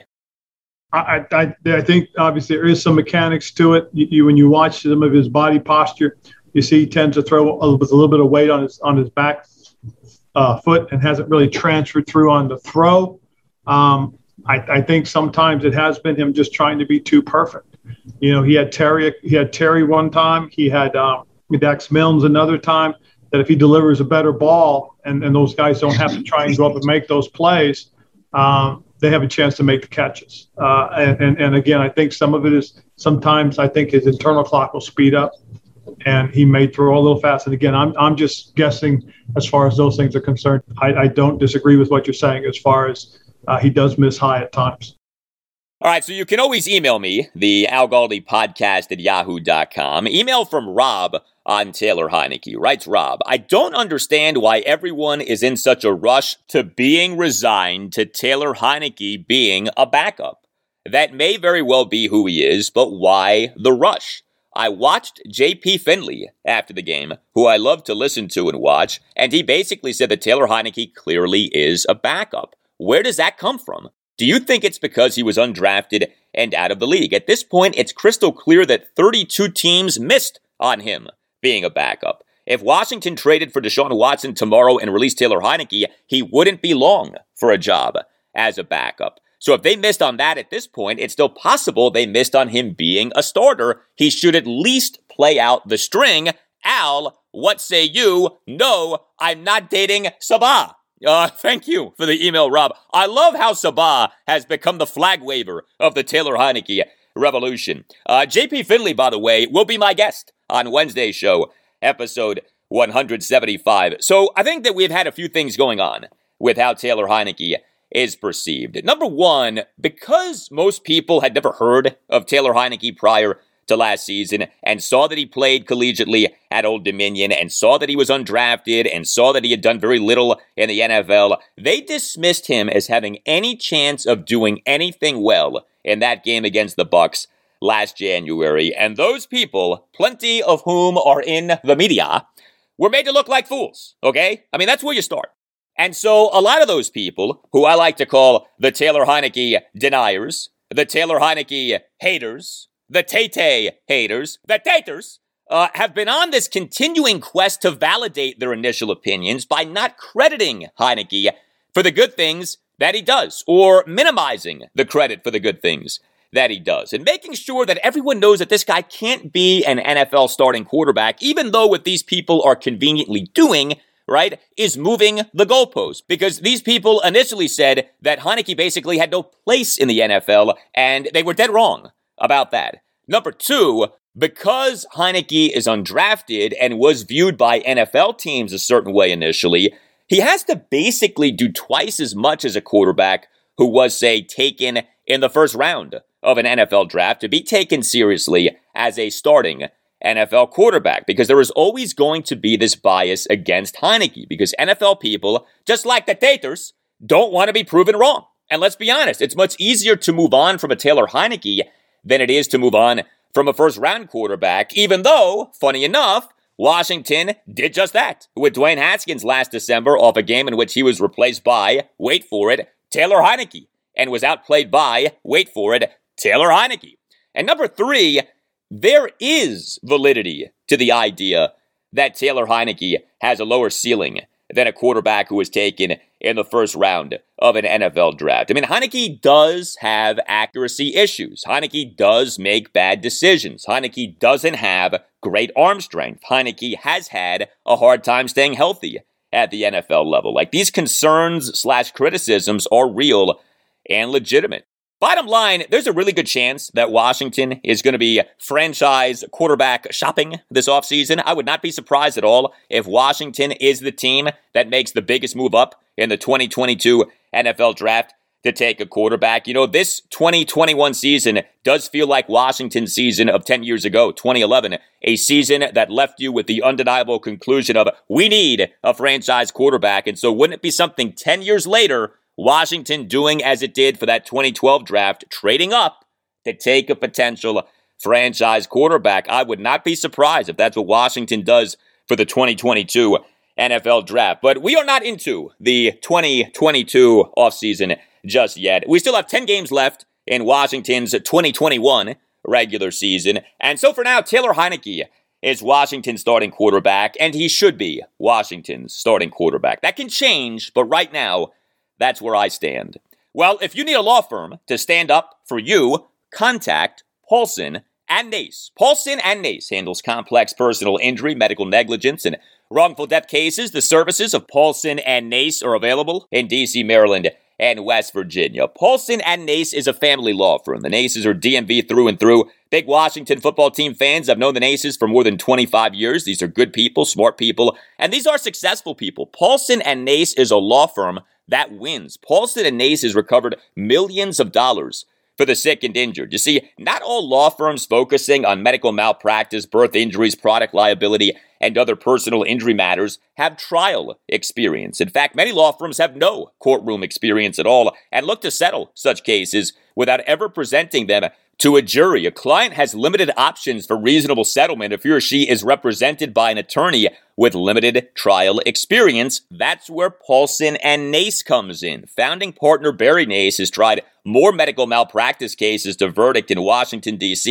I, I, I think obviously there is some mechanics to it. You, you when you watch some of his body posture, you see he tends to throw a, with a little bit of weight on his on his back uh, foot and hasn't really transferred through on the throw. Um, I, I think sometimes it has been him just trying to be too perfect. You know, he had Terry. He had Terry one time. He had um, Dax Milnes another time. That if he delivers a better ball and, and those guys don't have to try and go up and make those plays, um, they have a chance to make the catches. Uh, and, and, and again, I think some of it is sometimes I think his internal clock will speed up and he may throw a little fast. And again, I'm I'm just guessing as far as those things are concerned. I, I don't disagree with what you're saying as far as uh, he does miss high at times. All right, so you can always email me, the Al Galdi podcast at yahoo dot com. Email from Rob on Taylor Heinicke. Writes Rob, I don't understand why everyone is in such a rush to being resigned to Taylor Heinicke being a backup. That may very well be who he is, but why the rush? I watched J P Finley after the game, who I love to listen to and watch, and he basically said that Taylor Heinicke clearly is a backup. Where does that come from? Do you think it's because he was undrafted and out of the league? At this point, it's crystal clear that thirty-two teams missed on him being a backup. If Washington traded for Deshaun Watson tomorrow and released Taylor Heinicke, he wouldn't be long for a job as a backup. So if they missed on that at this point, it's still possible they missed on him being a starter. He should at least play out the string. Al, what say you? No, I'm not dating Sabah. Uh, thank you for the email, Rob. I love how Sabah has become the flag waver of the Taylor Heinicke revolution. Uh, J P Finley, by the way, will be my guest on Wednesday's show, episode one seventy-five. So I think that we've had a few things going on with how Taylor Heinicke is perceived. Number one, because most people had never heard of Taylor Heinicke prior to last season and saw that he played collegiately at Old Dominion and saw that he was undrafted and saw that he had done very little in the N F L, they dismissed him as having any chance of doing anything well in that game against the Bucs last January. And those people, plenty of whom are in the media, were made to look like fools, okay? I mean, that's where you start. And so a lot of those people, who I like to call the Taylor Heinicke deniers, the Taylor Heinicke haters, the Tay-Tay haters, the Taters, uh, have been on this continuing quest to validate their initial opinions by not crediting Heinicke for the good things that he does, or minimizing the credit for the good things that he does, and making sure that everyone knows that this guy can't be an N F L starting quarterback, even though what these people are conveniently doing, right, is moving the goalpost. Because these people initially said that Heinicke basically had no place in the N F L, and they were dead wrong about that. Number two, because Heinicke is undrafted and was viewed by N F L teams a certain way initially, he has to basically do twice as much as a quarterback who was, say, taken in the first round of an N F L draft to be taken seriously as a starting N F L quarterback, because there is always going to be this bias against Heinicke, because N F L people, just like the Taters, don't want to be proven wrong. And let's be honest, it's much easier to move on from a Taylor Heinicke than it is to move on from a first-round quarterback, even though, funny enough, Washington did just that with Dwayne Haskins last December off a game in which he was replaced by, wait for it, Taylor Heinicke, and was outplayed by, wait for it, Taylor Heinicke. And number three, there is validity to the idea that Taylor Heinicke has a lower ceiling than a quarterback who was taken in the first round of an N F L draft. I mean, Heinicke does have accuracy issues. Heinicke does make bad decisions. Heinicke doesn't have great arm strength. Heinicke has had a hard time staying healthy at the N F L level. Like, these concerns slash criticisms are real and legitimate. Bottom line, there's a really good chance that Washington is going to be franchise quarterback shopping this offseason. I would not be surprised at all if Washington is the team that makes the biggest move up in the twenty twenty-two N F L draft to take a quarterback. You know, this twenty twenty-one season does feel like Washington's season of ten years ago, twenty eleven, a season that left you with the undeniable conclusion of, we need a franchise quarterback. And so wouldn't it be something ten years later, Washington doing as it did for that twenty twelve draft, trading up to take a potential franchise quarterback? I would not be surprised if that's what Washington does for the twenty twenty-two N F L draft. But we are not into the twenty twenty-two offseason just yet. We still have ten games left in Washington's twenty twenty-one regular season. And so for now, Taylor Heinicke is Washington's starting quarterback, and he should be Washington's starting quarterback. That can change, but right now, that's where I stand. Well, if you need a law firm to stand up for you, contact Paulson and Nace. Paulson and Nace handles complex personal injury, medical negligence, and wrongful death cases. The services of Paulson and Nace are available in D C, Maryland, and West Virginia. Paulson and Nace is a family law firm. The Naces are D M V through and through. Big Washington football team fans. I've known the Naces for more than twenty-five years. These are good people, smart people, and these are successful people. Paulson and Nace is a law firm that wins. Paulson and Nace has recovered millions of dollars for the sick and injured. You see, not all law firms focusing on medical malpractice, birth injuries, product liability, and other personal injury matters have trial experience. In fact, many law firms have no courtroom experience at all and look to settle such cases without ever presenting them to a jury. A client has limited options for reasonable settlement if he or she is represented by an attorney with limited trial experience. That's where Paulson and Nace comes in. Founding partner Barry Nace has tried more medical malpractice cases to verdict in Washington, D C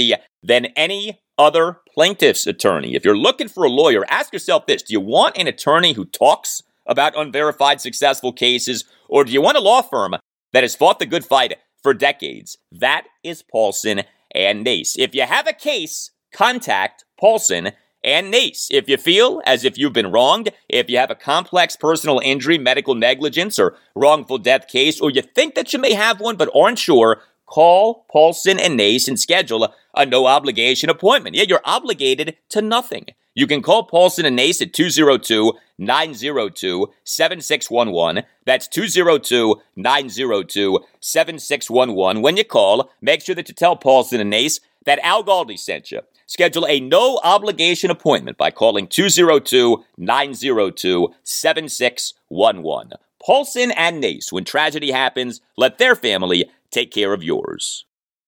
than any other plaintiff's attorney. If you're looking for a lawyer, ask yourself this: do you want an attorney who talks about unverified successful cases, or do you want a law firm that has fought the good fight for decades? That is Paulson and Nace. If you have a case, contact Paulson and Nace. If you feel as if you've been wronged, if you have a complex personal injury, medical negligence, or wrongful death case, or you think that you may have one but aren't sure, call Paulson and Nace and schedule a no-obligation appointment. Yeah, you're obligated to nothing. You can call Paulson and Nace at two oh two, nine oh two, seven six one one. That's two oh two, nine oh two, seven six one one. When you call, make sure that you tell Paulson and Nace that Al Galdi sent you. Schedule a no-obligation appointment by calling two oh two, nine oh two, seven six one one. Paulson and Nace, when tragedy happens, let their family take care of yours.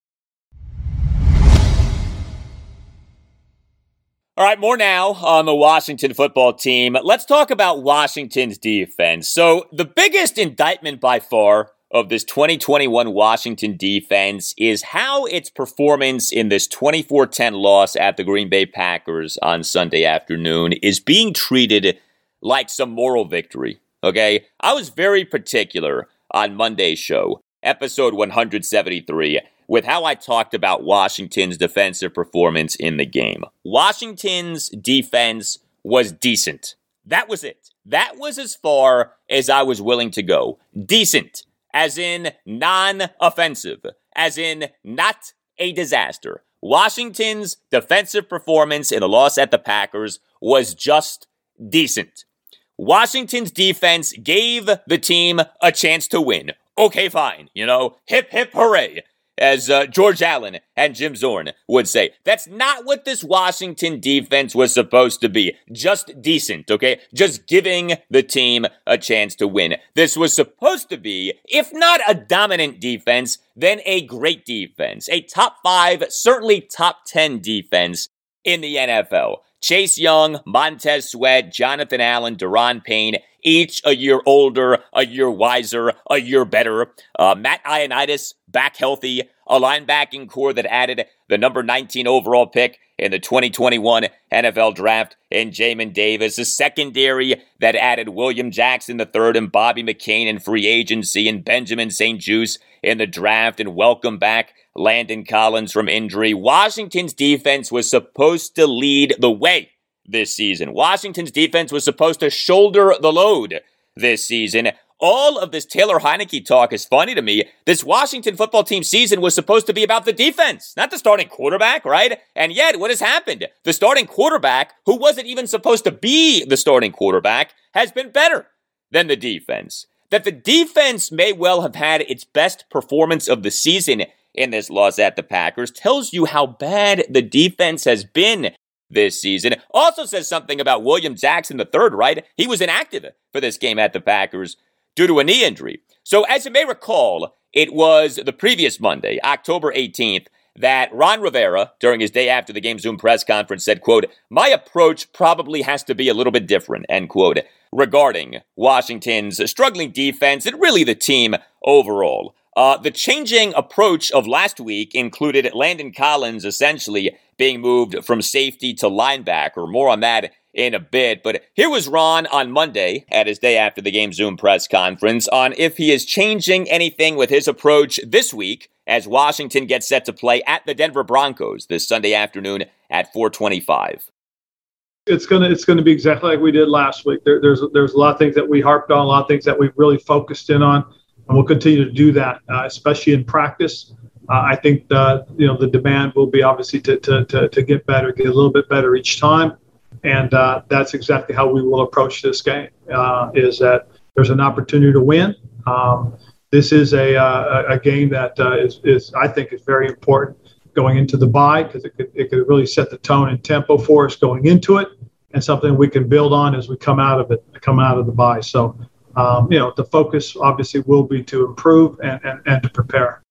All right, more now on the Washington football team. Let's talk about Washington's defense. So the biggest indictment by far of this twenty twenty-one Washington defense is how its performance in this twenty-four ten loss at the Green Bay Packers on Sunday afternoon is being treated like some moral victory, okay? I was very particular on Monday's show, episode one seventy-three, with how I talked about Washington's defensive performance in the game. Washington's defense was decent. That was it. That was as far as I was willing to go. Decent. As in non-offensive, as in not a disaster. Washington's defensive performance in the loss at the Packers was just decent. Washington's defense gave the team a chance to win. Okay, fine, you know, hip, hip, hooray, as uh, George Allen and Jim Zorn would say. That's not what this Washington defense was supposed to be. Just decent, okay? Just giving the team a chance to win. This was supposed to be, if not a dominant defense, then a great defense. A top five, certainly top ten defense in the N F L. Chase Young, Montez Sweat, Jonathan Allen, Daron Payne, each a year older, a year wiser, a year better. Uh, Matt Ioannidis, back healthy. A linebacking core that added the number nineteen overall pick in the twenty twenty-one N F L Draft in Jamin Davis. A secondary that added William Jackson the third and Bobby McCain in free agency and Benjamin Saint-Juste in the draft, and welcome back Landon Collins from injury. Washington's defense was supposed to lead the way this season. Washington's defense was supposed to shoulder the load this season. All of this Taylor Heineke talk is funny to me. This Washington football team season was supposed to be about the defense, not the starting quarterback, right? And yet, what has happened? The starting quarterback, who wasn't even supposed to be the starting quarterback, has been better than the defense. That the defense may well have had its best performance of the season in this loss at the Packers tells you how bad the defense has been this season. Also says something about William Jackson the third, right? He was inactive for this game at the Packers due to a knee injury. So as you may recall, it was the previous Monday, October eighteenth, that Ron Rivera, during his day after the game Zoom press conference, said, quote, "My approach probably has to be a little bit different," end quote, regarding Washington's struggling defense and really the team overall. Uh, the changing approach of last week included Landon Collins essentially being moved from safety to linebacker. More on that in a bit. But here was Ron on Monday at his day after the game Zoom press conference on if he is changing anything with his approach this week as Washington gets set to play at the Denver Broncos this Sunday afternoon at four twenty-five. It's gonna it's gonna be exactly like we did last week. There, there's there's a lot of things that we harped on, a lot of things that we really focused in on, and we'll continue to do that, uh, especially in practice. Uh, I think the you know the demand will be obviously to to to, to get better, get a little bit better each time, and uh, that's exactly how we will approach this game. Uh, is that there's an opportunity to win. Um, this is a uh, a game that uh, is is I think is very important going into the bye because it could it could really set the tone and tempo for us going into it, and something we can build on as we come out of it, come out of the bye. So. Um, you know, the focus obviously will be to improve and, and, and to prepare.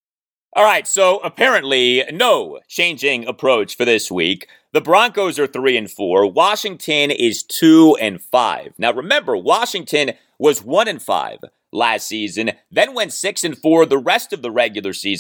All right, so apparently no changing approach for this week. The Broncos are three and four. Washington is two and five. Now remember, Washington was one and five last season, then went six and four the rest of the regular season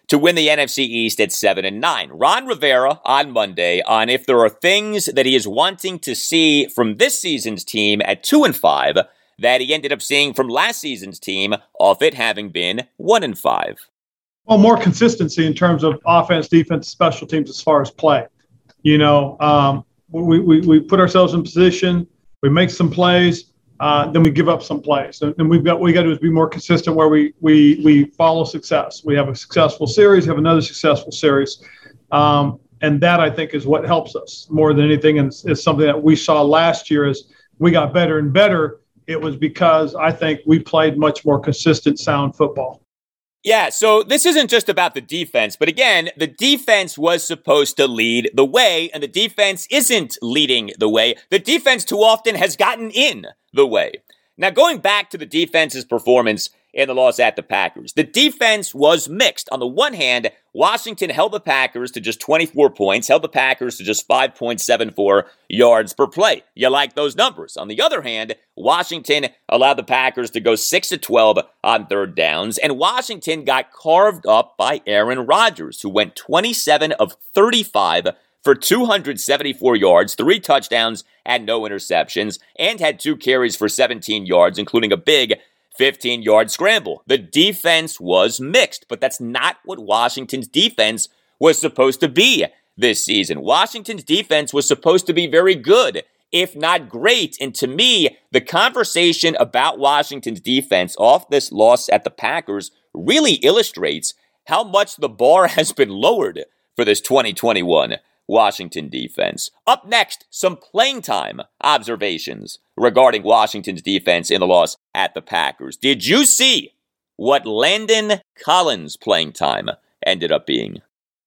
to win the N F C East at seven and nine. Ron Rivera on Monday on if there are things that he is wanting to see from this season's team at two and five that he ended up seeing from last season's team, off it having been one and five. Well, more consistency in terms of offense, defense, special teams as far as play. You know, um, we, we we put ourselves in position, we make some plays, uh, then we give up some plays. And, and we've got we got to do is be more consistent where we we we follow success. We have a successful series, have another successful series. Um, and that, I think, is what helps us more than anything. And it's, it's something that we saw last year as we got better and better. It was because I think we played much more consistent, sound football. Yeah, so this isn't just about the defense, but again, the defense was supposed to lead the way, and the defense isn't leading the way. The defense too often has gotten in the way. Now, going back to the defense's performance in the loss at the Packers, the defense was mixed. On the one hand, Washington held the Packers to just twenty-four points, held the Packers to just five point seven four yards per play. You like those numbers. On the other hand, Washington allowed the Packers to go six of twelve on third downs, and Washington got carved up by Aaron Rodgers, who went twenty-seven of thirty-five for two hundred seventy-four yards, three touchdowns, and no interceptions, and had two carries for seventeen yards, including a big fifteen-yard scramble. The defense was mixed, but that's not what Washington's defense was supposed to be this season. Washington's defense was supposed to be very good, if not great. And to me, the conversation about Washington's defense off this loss at the Packers really illustrates how much the bar has been lowered for this twenty twenty-one Washington defense. Up next, some playing time observations regarding Washington's defense in the loss at the Packers. Did you see what Landon Collins' playing time ended up being?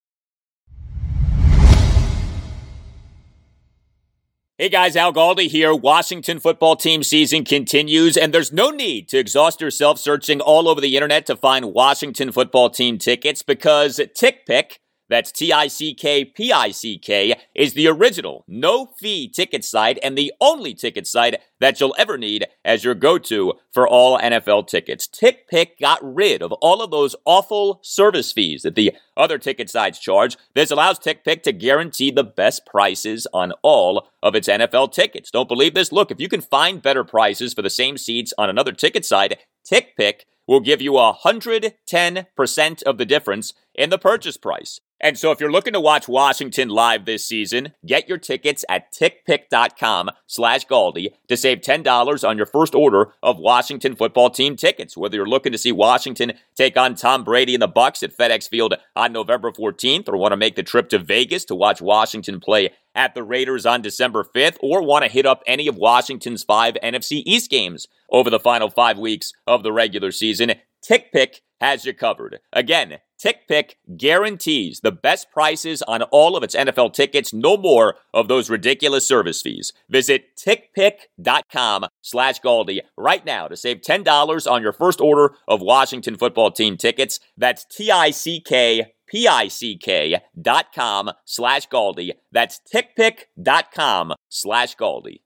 Hey guys, Al Galdi here. Washington football team season continues, and there's no need to exhaust yourself searching all over the internet to find Washington football team tickets, because TickPick, that's T I C K P I C K, is the original no-fee ticket site and the only ticket site that you'll ever need as your go-to for all N F L tickets. TickPick got rid of all of those awful service fees that the other ticket sites charge. This allows TickPick to guarantee the best prices on all of its N F L tickets. Don't believe this? Look, if you can find better prices for the same seats on another ticket site, TickPick will give you one hundred ten percent of the difference in the purchase price. And so if you're looking to watch Washington live this season, get your tickets at tickpick.com slash Galdi to save ten dollars on your first order of Washington football team tickets. Whether you're looking to see Washington take on Tom Brady and the Bucs at FedEx Field on November fourteenth, or want to make the trip to Vegas to watch Washington play at the Raiders on December fifth, or want to hit up any of Washington's five N F C East games over the final five weeks of the regular season, TickPick has you covered. Again, TickPick guarantees the best prices on all of its N F L tickets, no more of those ridiculous service fees. Visit tickpick.com slash Galdi right now to save ten dollars on your first order of Washington football team tickets. That's T-I-C-K P-I-C-K dot com slash Galdi. That's tickpick.com slash Galdi.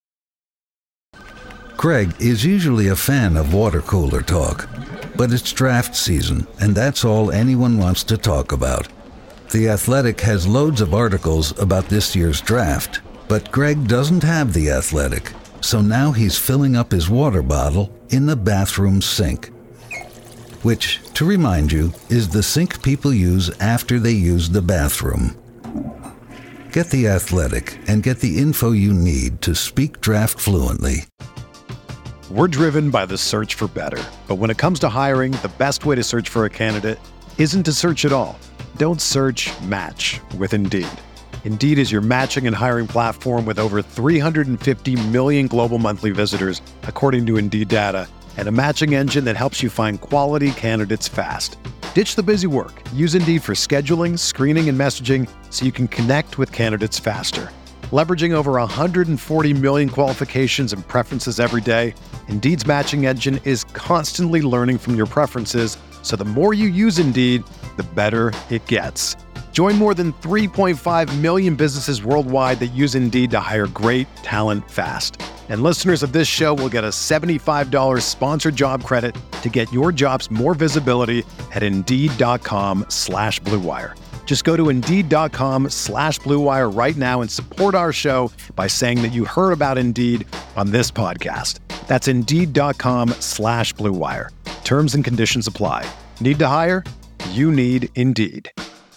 Craig is usually a fan of water cooler talk, but it's draft season, and that's all anyone wants to talk about. The Athletic has loads of articles about this year's draft, but Greg doesn't have The Athletic, so now he's filling up his water bottle in the bathroom sink, which, to remind you, is the sink people use after they use the bathroom. Get The Athletic and get the info you need to speak draft fluently. We're driven by the search for better. But when it comes to hiring, the best way to search for a candidate isn't to search at all. Don't search, match with Indeed. Indeed is your matching and hiring platform with over three hundred fifty million global monthly visitors, according to Indeed data, and a matching engine that helps you find quality candidates fast. Ditch the busy work. Use Indeed for scheduling, screening, and messaging so you can connect with candidates faster. Leveraging over one hundred forty million qualifications and preferences every day, Indeed's matching engine is constantly learning from your preferences, so the more you use Indeed, the better it gets. Join more than three point five million businesses worldwide that use Indeed to hire great talent fast. And listeners of this show will get a seventy-five dollars sponsored job credit to get your jobs more visibility at Indeed.com slash Blue Wire. Just go to Indeed.com slash Blue Wire right now and support our show by saying that you heard about Indeed on this podcast. That's Indeed.com slash Blue Wire. Terms and conditions apply. Need to hire? You need Indeed.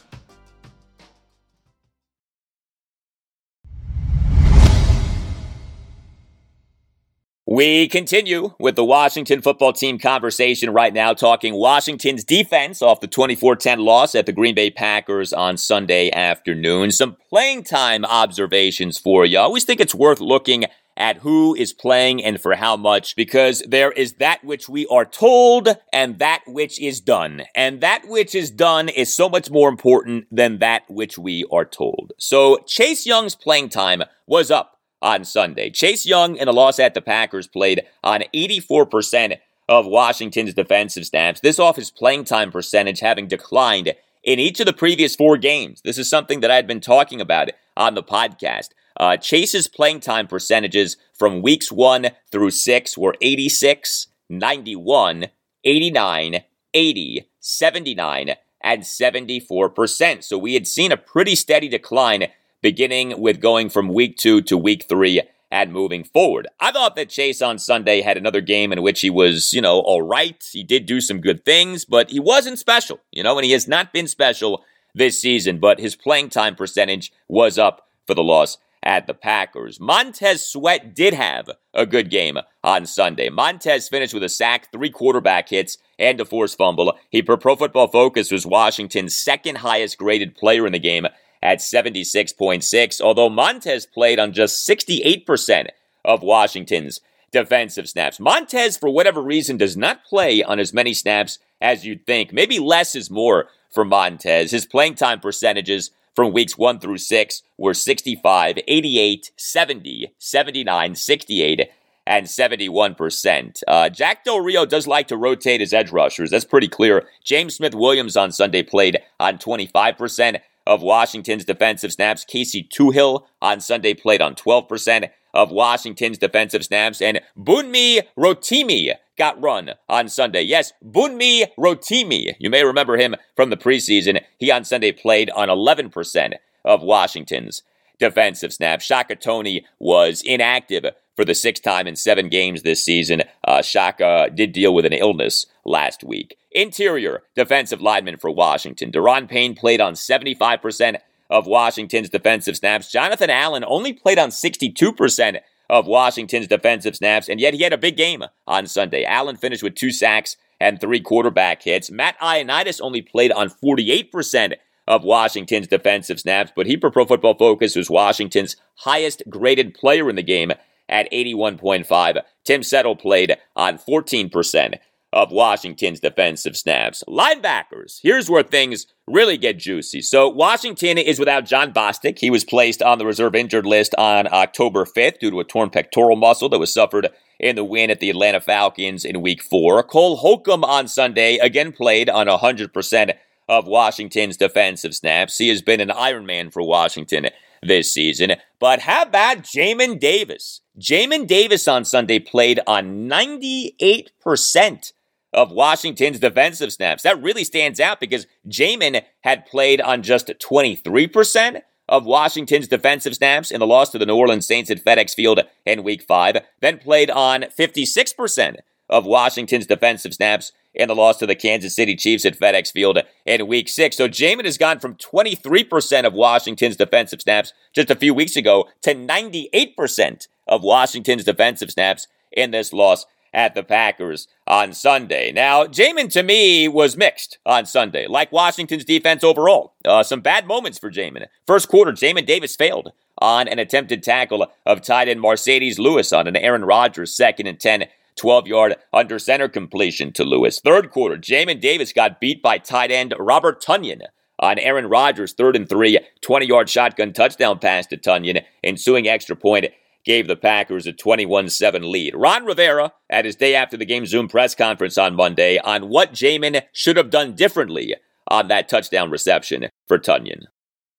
We continue with the Washington football team conversation right now, talking Washington's defense off the twenty-four ten loss at the Green Bay Packers on Sunday afternoon. Some playing time observations for you. I always think it's worth looking at who is playing and for how much, because there is that which we are told and that which is done. And that which is done is so much more important than that which we are told. So Chase Young's playing time was up on Sunday. Chase Young in a loss at the Packers played on eighty-four percent of Washington's defensive snaps. This off his playing time percentage having declined in each of the previous four games. This is something that I had been talking about on the podcast. Uh, Chase's playing time percentages from weeks one through six were eighty-six, ninety-one, eighty-nine, eighty, seventy-nine, and seventy-four percent. So we had seen a pretty steady decline beginning with going from week two to week three and moving forward. I thought that Chase on Sunday had another game in which he was, you know, all right. He did do some good things, but he wasn't special, you know, and he has not been special this season, but his playing time percentage was up for the loss at the Packers. Montez Sweat did have a good game on Sunday. Montez finished with a sack, three quarterback hits, and a forced fumble. He, per Pro Football Focus, was Washington's second highest graded player in the game at seventy-six point six, although Montez played on just sixty-eight percent of Washington's defensive snaps. Montez, for whatever reason, does not play on as many snaps as you'd think. Maybe less is more for Montez. His playing time percentages from weeks one through six were sixty-five, eighty-eight, seventy, seventy-nine, sixty-eight, and seventy-one percent. Uh, Jack Del Rio does like to rotate his edge rushers. That's pretty clear. James Smith-Williams on Sunday played on twenty-five percent of Washington's defensive snaps. Casey Tuhill on Sunday played on twelve percent of Washington's defensive snaps. And Bunmi Rotimi got run on Sunday. Yes, Bunmi Rotimi. You may remember him from the preseason. He on Sunday played on eleven percent of Washington's defensive snaps. Shaka Toney was inactive for the sixth time in seven games this season. Uh, Shaka did deal with an illness last week. Interior defensive lineman for Washington. Daron Payne played on seventy-five percent of Washington's defensive snaps. Jonathan Allen only played on sixty-two percent of Washington's defensive snaps, and yet he had a big game on Sunday. Allen finished with two sacks and three quarterback hits. Matt Ioannidis only played on forty-eight percent of Washington's defensive snaps, but he, per Pro Football Focus, was Washington's highest graded player in the game at eighty-one point five. Tim Settle played on fourteen percent of Washington's defensive snaps. Linebackers, here's where things really get juicy. So Washington is without John Bostic. He was placed on the reserve injured list on October fifth due to a torn pectoral muscle that was suffered in the win at the Atlanta Falcons in week four. Cole Holcomb on Sunday again played on one hundred percent of Washington's defensive snaps. He has been an Iron Man for Washington this season. But how about Jamin Davis? Jamin Davis on Sunday played on ninety-eight percent of Washington's defensive snaps. That really stands out because Jamin had played on just twenty-three percent of Washington's defensive snaps in the loss to the New Orleans Saints at FedEx Field in week five, then played on fifty-six percent of Washington's defensive snaps in the loss to the Kansas City Chiefs at FedEx Field in week six. So Jamin has gone from twenty-three percent of Washington's defensive snaps just a few weeks ago to ninety-eight percent of Washington's defensive snaps in this loss at the Packers on Sunday. Now, Jamin, to me, was mixed on Sunday, like Washington's defense overall. Uh, some bad moments for Jamin. First quarter, Jamin Davis failed on an attempted tackle of tight end Mercedes Lewis on an Aaron Rodgers second and ten, twelve-yard under center completion to Lewis. Third quarter, Jamin Davis got beat by tight end Robert Tonyan on Aaron Rodgers' third and three, twenty-yard shotgun touchdown pass to Tonyan. Ensuing extra point gave the Packers a twenty-one seven lead. Ron Rivera, at his day after the game Zoom press conference on Monday, on what Jamin should have done differently on that touchdown reception for Tonyan.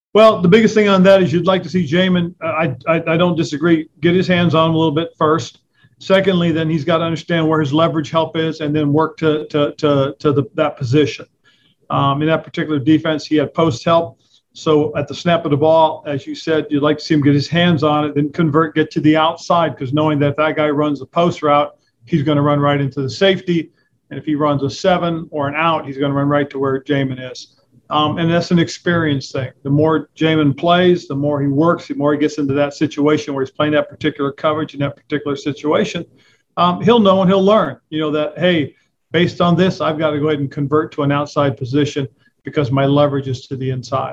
Well, the biggest thing on that is you'd like to see Jamin, I, I I don't disagree, get his hands on him a little bit first. Secondly, then he's got to understand where his leverage help is and then work to to to, to the, that position. Um, in that particular defense, he had post help. So at the snap of the ball, as you said, you'd like to see him get his hands on it, then convert, get to the outside, because knowing that if that guy runs a post route, he's going to run right into the safety. And if he runs a seven or an out, he's going to run right to where Jamin is. Um, and that's an experience thing. The more Jamin plays, the more he works, the more he gets into that situation where he's playing that particular coverage in that particular situation. Um, he'll know and he'll learn, you know, that, hey, based on this, I've got to go ahead and convert to an outside position because my leverage is to the inside.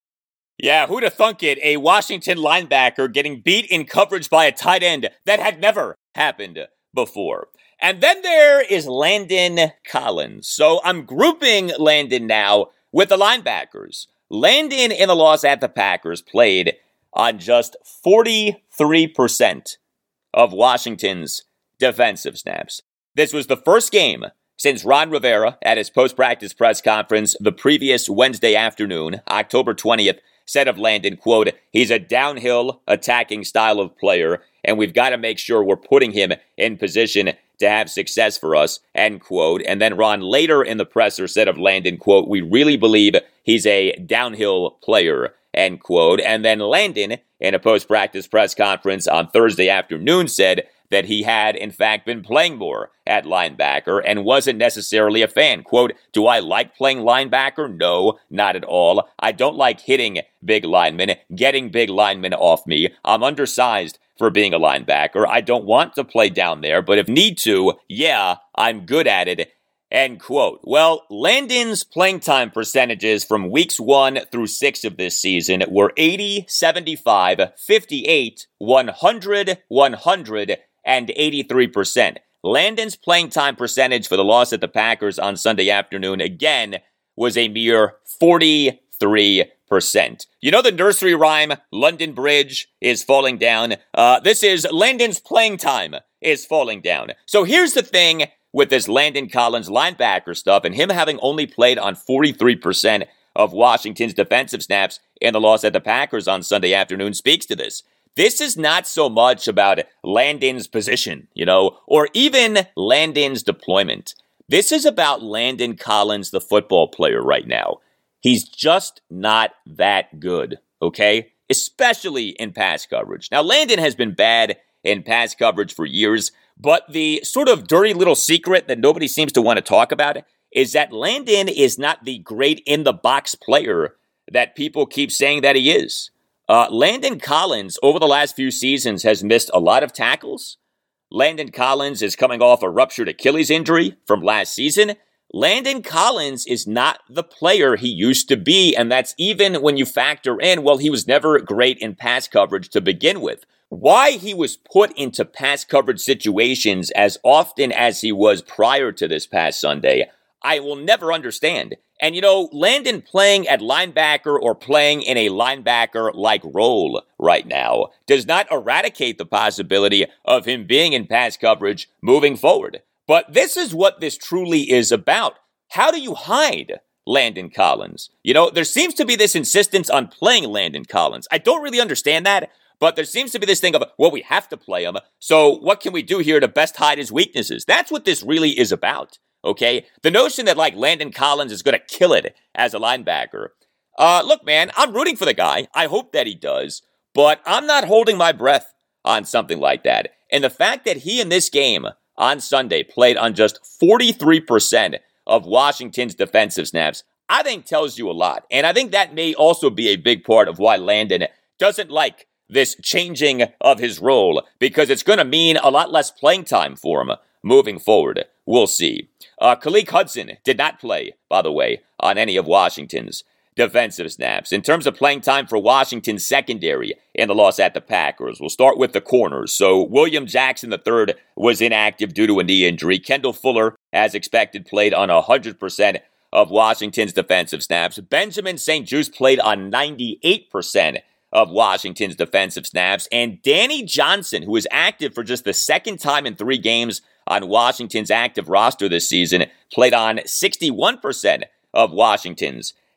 Yeah, who'd have thunk it? A Washington linebacker getting beat in coverage by a tight end. That had never happened before. And then there is Landon Collins. So I'm grouping Landon now with the linebackers. Landon in the loss at the Packers played on just forty-three percent of Washington's defensive snaps. This was the first game since Ron Rivera at his post-practice press conference the previous Wednesday afternoon, October twentieth, said of Landon, quote, he's a downhill attacking style of player, and we've got to make sure we're putting him in position to have success for us, end quote. And then Ron later in the presser said of Landon, quote, we really believe he's a downhill player, end quote. And then Landon, in a post-practice press conference on Thursday afternoon, said that he had, in fact, been playing more at linebacker and wasn't necessarily a fan. Quote, do I like playing linebacker? No, not at all. I don't like hitting big linemen, getting big linemen off me. I'm undersized for being a linebacker. I don't want to play down there, but if need to, yeah, I'm good at it. End quote. Well, Landon's playing time percentages from weeks one through six of this season were eighty, seventy-five, fifty-eight, one hundred, one hundred, and eighty-three percent. Landon's playing time percentage for the loss at the Packers on Sunday afternoon, again, was a mere forty-three percent. You know the nursery rhyme, London Bridge is falling down? Uh, this is Landon's playing time is falling down. So here's the thing with this Landon Collins linebacker stuff and him having only played on forty-three percent of Washington's defensive snaps in the loss at the Packers on Sunday afternoon speaks to this. This is not so much about Landon's position, you know, or even Landon's deployment. This is about Landon Collins, the football player right now. He's just not that good, okay? Especially in pass coverage. Now, Landon has been bad in pass coverage for years, but the sort of dirty little secret that nobody seems to want to talk about is that Landon is not the great in-the-box player that people keep saying that he is. Uh, Landon Collins, over the last few seasons, has missed a lot of tackles. Landon Collins is coming off a ruptured Achilles injury from last season. Landon Collins is not the player he used to be, and that's even when you factor in, well, he was never great in pass coverage to begin with. Why he was put into pass coverage situations as often as he was prior to this past Sunday, I will never understand. And, you know, Landon playing at linebacker or playing in a linebacker-like role right now does not eradicate the possibility of him being in pass coverage moving forward. But this is what this truly is about. How do you hide Landon Collins? You know, there seems to be this insistence on playing Landon Collins. I don't really understand that, but there seems to be this thing of, well, we have to play him, so what can we do here to best hide his weaknesses? That's what this really is about. Okay, the notion that, like, Landon Collins is going to kill it as a linebacker. Uh, look, man, I'm rooting for the guy. I hope that he does. But I'm not holding my breath on something like that. And the fact that he in this game on Sunday played on just forty-three percent of Washington's defensive snaps, I think tells you a lot. And I think that may also be a big part of why Landon doesn't like this changing of his role, because it's going to mean a lot less playing time for him moving forward. We'll see. Uh, Khaleke Hudson did not play, by the way, on any of Washington's defensive snaps. In terms of playing time for Washington's secondary in the loss at the Packers, we'll start with the corners. So William Jackson the third was inactive due to a knee injury. Kendall Fuller, as expected, played on one hundred percent of Washington's defensive snaps. Benjamin Saint-Juste played on ninety-eight percent of Washington's defensive snaps. And Danny Johnson, who was active for just the second time in three games on Washington's active roster this season, played on sixty-one percent of Washington's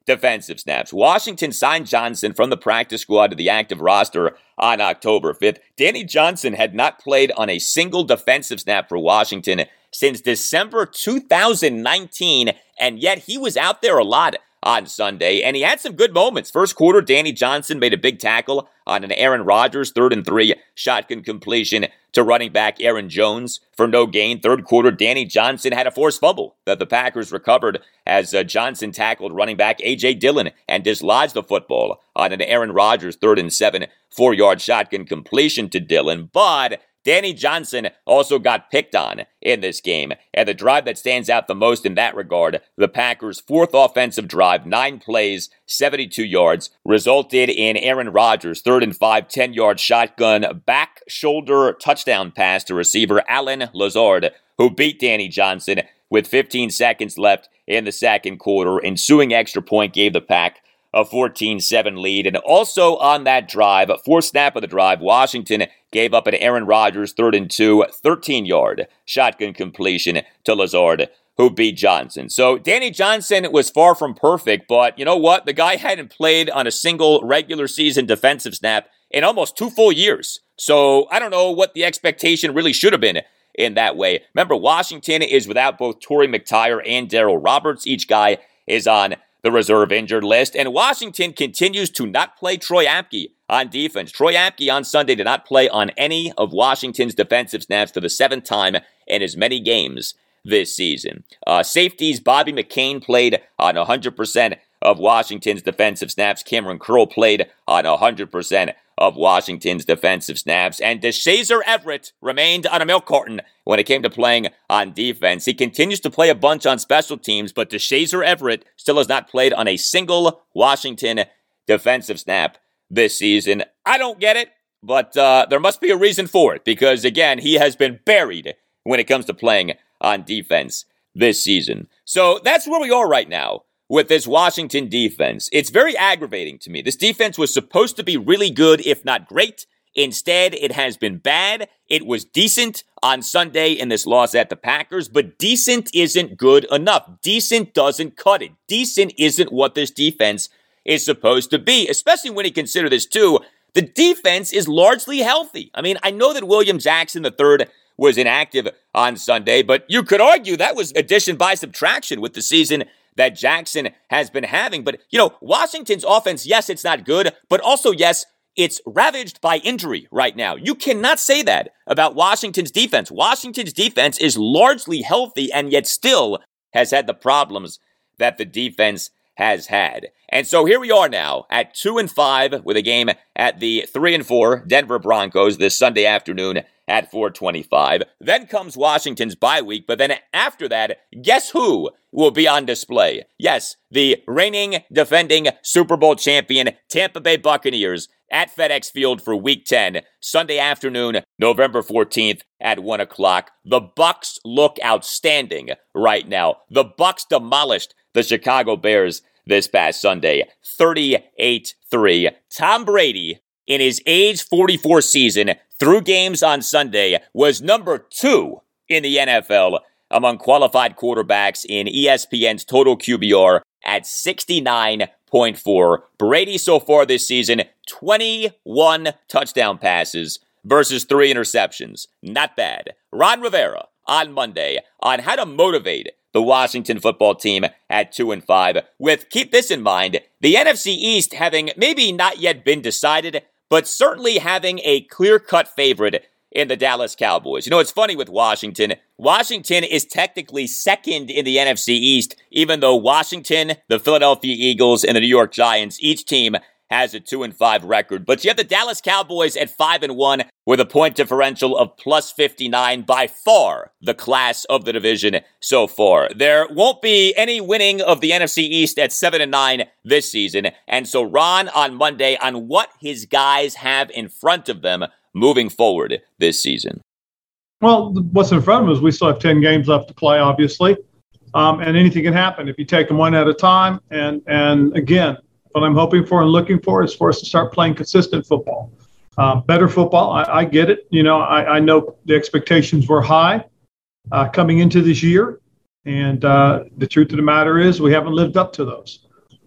defensive snaps. Washington signed Johnson from the practice squad to the active roster on October fifth. Danny Johnson had not played on a single defensive snap for Washington since December two thousand nineteen, and yet he was out there a lot on Sunday, and he had some good moments. First quarter, Danny Johnson made a big tackle on an Aaron Rodgers third and three shotgun completion to running back Aaron Jones for no gain. Third quarter, Danny Johnson had a forced fumble that the Packers recovered as uh, Johnson tackled running back A J Dillon and dislodged the football on an Aaron Rodgers third and seven four-yard shotgun completion to Dillon. But Danny Johnson also got picked on in this game, and the drive that stands out the most in that regard, the Packers' fourth offensive drive, nine plays, seventy-two yards, resulted in Aaron Rodgers' third and five, ten-yard shotgun back shoulder touchdown pass to receiver Allen Lazard, who beat Danny Johnson with fifteen seconds left in the second quarter. Ensuing extra point gave the Pack a fourteen seven lead. And also on that drive, fourth snap of the drive, Washington gave up an Aaron Rodgers third and two, thirteen-yard shotgun completion to Lazard, who beat Johnson. So Danny Johnson was far from perfect, but you know what? The guy hadn't played on a single regular season defensive snap in almost two full years. So I don't know what the expectation really should have been in that way. Remember, Washington is without both Torrey McTyer and Darryl Roberts. Each guy is on the reserve injured list, and Washington continues to not play Troy Apke on defense. Troy Apke on Sunday did not play on any of Washington's defensive snaps for the seventh time in as many games this season. Uh, safeties, Bobby McCain played on one hundred percent of Washington's defensive snaps. Cameron Curl played on one hundred percent of Washington's defensive snaps. And Deshazor Everett remained on a milk carton when it came to playing on defense. He continues to play a bunch on special teams, but Deshazor Everett still has not played on a single Washington defensive snap this season. I don't get it, but uh, there must be a reason for it, because, again, he has been buried when it comes to playing on defense this season. So that's where we are right now with this Washington defense. It's very aggravating to me. This defense was supposed to be really good, if not great. Instead, it has been bad. It was decent on Sunday in this loss at the Packers, but decent isn't good enough. Decent doesn't cut it. Decent isn't what this defense is supposed to be, especially when you consider this too. The defense is largely healthy. I mean, I know that William Jackson the third was inactive on Sunday, but you could argue that was addition by subtraction with the season that Jackson has been having. But, you know, Washington's offense, yes, it's not good, but also, yes, it's ravaged by injury right now. You cannot say that about Washington's defense. Washington's defense is largely healthy and yet still has had the problems that the defense has had. And so here we are now at two and five with a game at the three and four Denver Broncos this Sunday afternoon at four twenty-five. Then comes Washington's bye week, but then after that, guess who will be on display? Yes, the reigning, defending Super Bowl champion Tampa Bay Buccaneers at FedEx Field for Week ten, Sunday afternoon, November fourteenth at one o'clock. The Bucs look outstanding right now. The Bucs demolished the Chicago Bears this past Sunday, thirty-eight three. Tom Brady, in his age forty-four season, through games on Sunday, was number two in the N F L among qualified quarterbacks in E S P N's total Q B R at sixty-nine point four. Brady so far this season, twenty-one touchdown passes versus three interceptions. Not bad. Ron Rivera on Monday on how to motivate the Washington football team at two and five, with, keep this in mind, the N F C East having maybe not yet been decided, but certainly having a clear-cut favorite in the Dallas Cowboys. You know, it's funny with Washington. Washington is technically second in the N F C East, even though Washington, the Philadelphia Eagles, and the New York Giants, each team has a two and five record. But you have the Dallas Cowboys at five and one with a point differential of plus fifty-nine, by far the class of the division so far. There won't be any winning of the N F C East at seven and nine this season. And so Ron on Monday on what his guys have in front of them moving forward this season. Well, what's in front of us, we still have ten games left to play, obviously. Um, and anything can happen if you take them one at a time. And, and again, what I'm hoping for and looking for is for us to start playing consistent football. Uh, better football, I, I get it. You know, I, I know the expectations were high uh, coming into this year. And uh, the truth of the matter is we haven't lived up to those.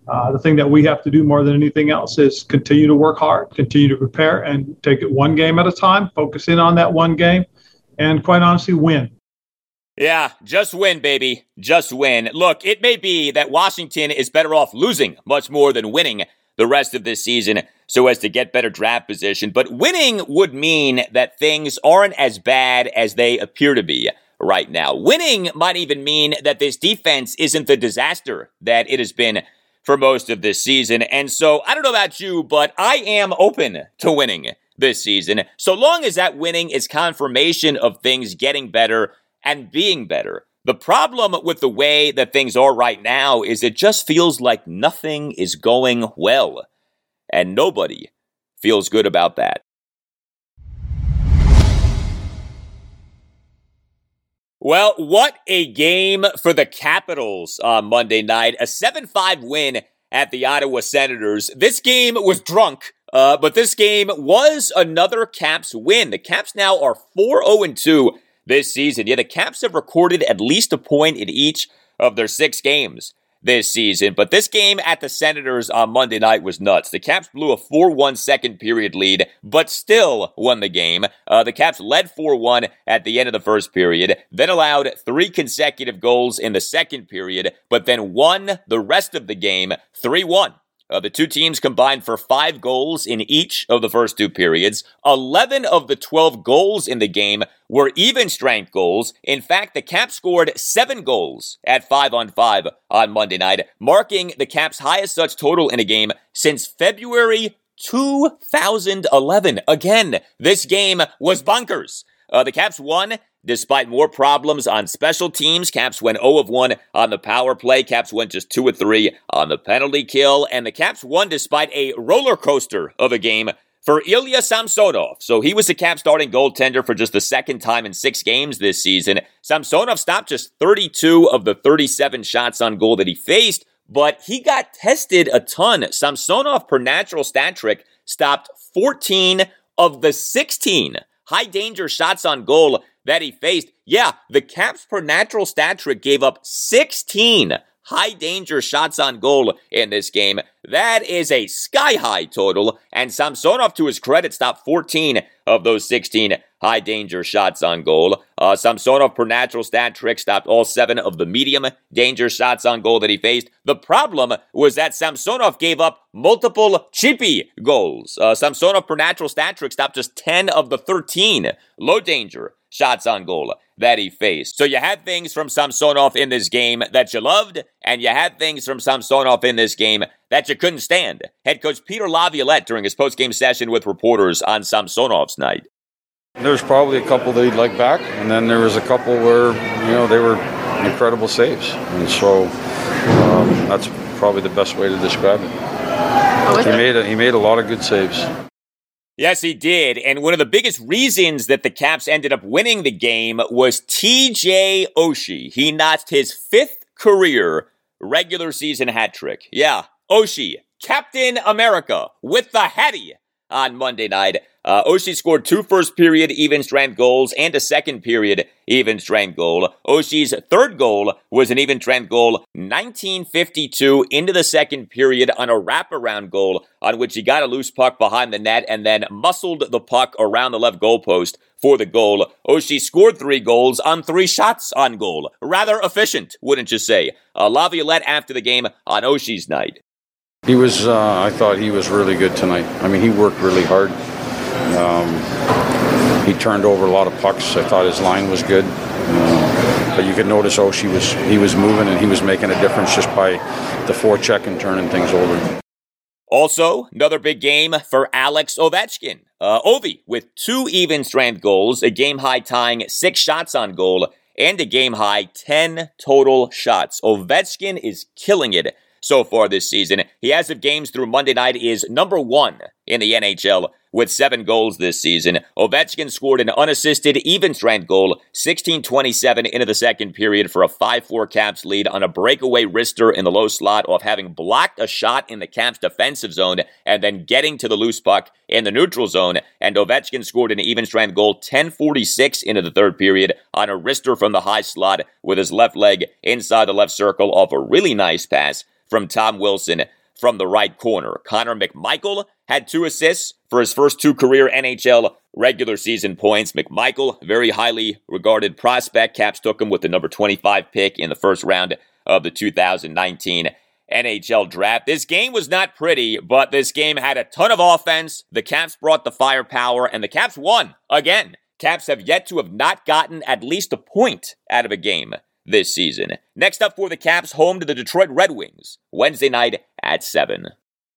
Uh, the thing that we have to do more than anything else is continue to work hard, continue to prepare, and take it one game at a time, focus in on that one game, and quite honestly, win. Yeah, just win, baby. Just win. Look, it may be that Washington is better off losing much more than winning the rest of this season so as to get better draft position, but winning would mean that things aren't as bad as they appear to be right now. Winning might even mean that this defense isn't the disaster that it has been for most of this season. And so, I don't know about you, but I am open to winning this season, so long as that winning is confirmation of things getting better and being better. The problem with the way that things are right now is it just feels like nothing is going well, and nobody feels good about that. Well, what a game for the Capitals on Monday night. A seven five win at the Ottawa Senators. This game was drunk, uh, but this game was another Caps win. The Caps now are four oh two this season. Yeah, the Caps have recorded at least a point in each of their six games this season. But this game at the Senators on Monday night was nuts. The Caps blew a four one second period lead, but still won the game. Uh, the Caps led four one at the end of the first period, then allowed three consecutive goals in the second period, but then won the rest of the game three one. Uh, the two teams combined for five goals in each of the first two periods. eleven of the twelve goals in the game were even-strength goals. In fact, the Caps scored seven goals at five on five on Monday night, marking the Caps' highest such total in a game since February two thousand eleven. Again, this game was bonkers. Uh, the Caps won despite more problems on special teams. Caps went oh of one on the power play. Caps went just two of three on the penalty kill. And the Caps won despite a roller coaster of a game for Ilya Samsonov. So he was the Caps starting goaltender for just the second time in six games this season. Samsonov stopped just thirty-two of the thirty-seven shots on goal that he faced, but he got tested a ton. Samsonov, per natural stat trick, stopped fourteen of the sixteen high danger shots on goal that he faced. Yeah, the Caps per natural stat trick gave up sixteen high danger shots on goal in this game. That is a sky high total, and Samsonov, to his credit, stopped fourteen of those sixteen high danger shots on goal. Uh, Samsonov per natural stat trick stopped all seven of the medium danger shots on goal that he faced. The problem was that Samsonov gave up multiple chippy goals. Uh, Samsonov per natural stat trick stopped just ten of the thirteen low danger shots on goal that he faced. So you had things from Samsonov in this game that you loved, and you had things from Samsonov in this game that you couldn't stand. Head coach Peter Laviolette during his post-game session with reporters on Samsonov's night. There's probably a couple that he'd like back, and then there was a couple where, you know, they were incredible saves. And so um, that's probably the best way to describe it. He made a, he made a lot of good saves. Yes, he did. And one of the biggest reasons that the Caps ended up winning the game was T J Oshie. He notched his fifth career regular season hat trick. Yeah, Oshie, Captain America, with the Hattie on Monday night. Uh, Oshie scored two first-period even-strength goals and a second-period even-strength goal. Oshie's third goal was an even-strength goal, nineteen fifty-two into the second period on a wraparound goal on which he got a loose puck behind the net and then muscled the puck around the left goalpost for the goal. Oshie scored three goals on three shots on goal. Rather efficient, wouldn't you say? Uh, Laviolette after the game on Oshie's night. He was, uh, I thought he was really good tonight. I mean, he worked really hard. Um, he turned over a lot of pucks. I thought his line was good. Uh, but you could notice Oshie was, he was moving and he was making a difference just by the forecheck and turning things over. Also, another big game for Alex Ovechkin. Uh, Ovi with two even-strength goals, a game-high tying six shots on goal, and a game-high ten total shots. Ovechkin is killing it so far this season. He, as of games through Monday night, is number one in the N H L with seven goals this season. Ovechkin scored an unassisted even-strength goal, sixteen twenty-seven into the second period for a five four Caps lead on a breakaway wrister in the low slot off having blocked a shot in the Caps defensive zone and then getting to the loose puck in the neutral zone. And Ovechkin scored an even-strength goal, ten forty-six into the third period on a wrister from the high slot with his left leg inside the left circle off a really nice pass from Tom Wilson from the right corner. Connor McMichael had two assists for his first two career N H L regular season points. McMichael, very highly regarded prospect. Caps took him with the number twenty-five pick in the first round of the two thousand nineteen N H L draft. This game was not pretty, but this game had a ton of offense. The Caps brought the firepower, and the Caps won again. Caps have yet to have not gotten at least a point out of a game this season. Next up for the Caps, home to the Detroit Red Wings, Wednesday night at seven.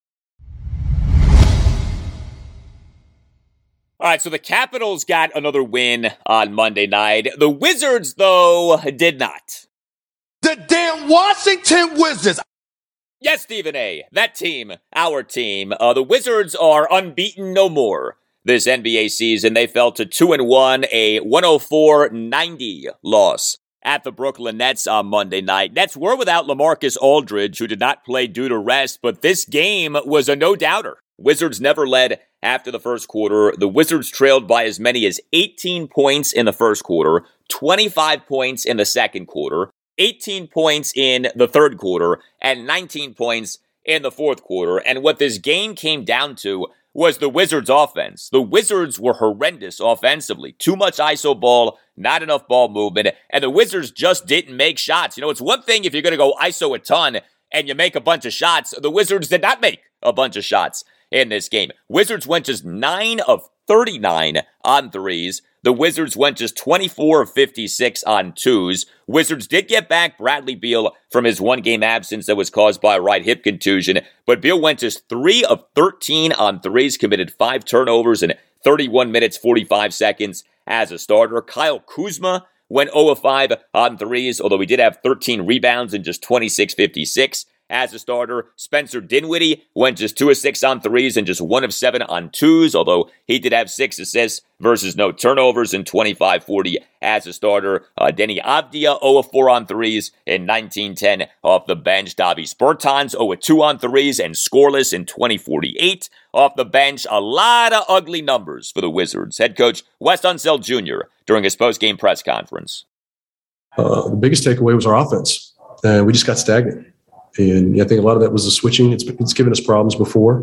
All right, so the Capitals got another win on Monday night. The Wizards, though, did not. The damn Washington Wizards! Yes, Stephen A., that team, our team. Uh, the Wizards are unbeaten no more this N B A season. They fell to two and one, a one oh four ninety loss at the Brooklyn Nets on Monday night. Nets were without LaMarcus Aldridge, who did not play due to rest, but this game was a no-doubter. Wizards never led after the first quarter. The Wizards trailed by as many as eighteen points in the first quarter, twenty-five points in the second quarter, eighteen points in the third quarter, and nineteen points in the fourth quarter. And what this game came down to was the Wizards' offense. The Wizards were horrendous offensively. Too much I S O ball, not enough ball movement, and the Wizards just didn't make shots. You know, it's one thing if you're going to go I S O a ton and you make a bunch of shots. The Wizards did not make a bunch of shots in this game. Wizards went just nine of thirty-nine on threes. The Wizards went just twenty-four of fifty-six on twos. Wizards did get back Bradley Beal from his one-game absence that was caused by a right hip contusion, but Beal went just three of thirteen on threes, committed five turnovers in thirty-one minutes, forty-five seconds as a starter. Kyle Kuzma went zero of five on threes, although he did have thirteen rebounds in just twenty-six fifty-six. As a starter, Spencer Dinwiddie went just two of six on threes and just one of seven on twos, although he did have six assists versus no turnovers in twenty-five forty as a starter. Uh, Denny Avdia, zero of four on threes in nineteen ten off the bench. Davis Bertans, zero of two on threes and scoreless in twenty forty-eight off the bench. A lot of ugly numbers for the Wizards. Head coach Wes Unseld Junior during his post-game press conference. Uh, the biggest takeaway was our offense, and we just got stagnant. And I think a lot of that was the switching. It's, it's given us problems before,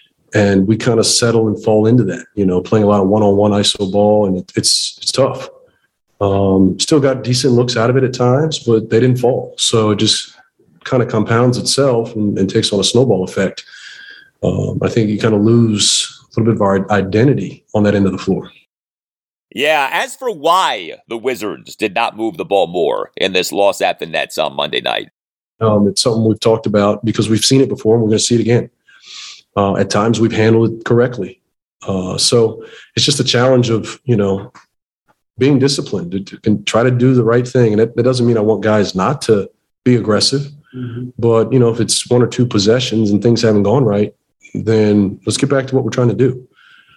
and we kind of settle and fall into that, you know, playing a lot of one-on-one I S O ball, and it, it's it's tough. Um, still got decent looks out of it at times, but they didn't fall. So it just kind of compounds itself and, and takes on a snowball effect. Um, I think you kind of lose a little bit of our identity on that end of the floor. Yeah, as for why the Wizards did not move the ball more in this loss at the Nets on Monday night, Um, it's something we've talked about because we've seen it before and we're going to see it again. Uh, at times we've handled it correctly. Uh, so it's just a challenge of, you know, being disciplined to, to can try to do the right thing. And that, that doesn't mean I want guys not to be aggressive, mm-hmm. but, you know, if it's one or two possessions and things haven't gone right, then let's get back to what we're trying to do.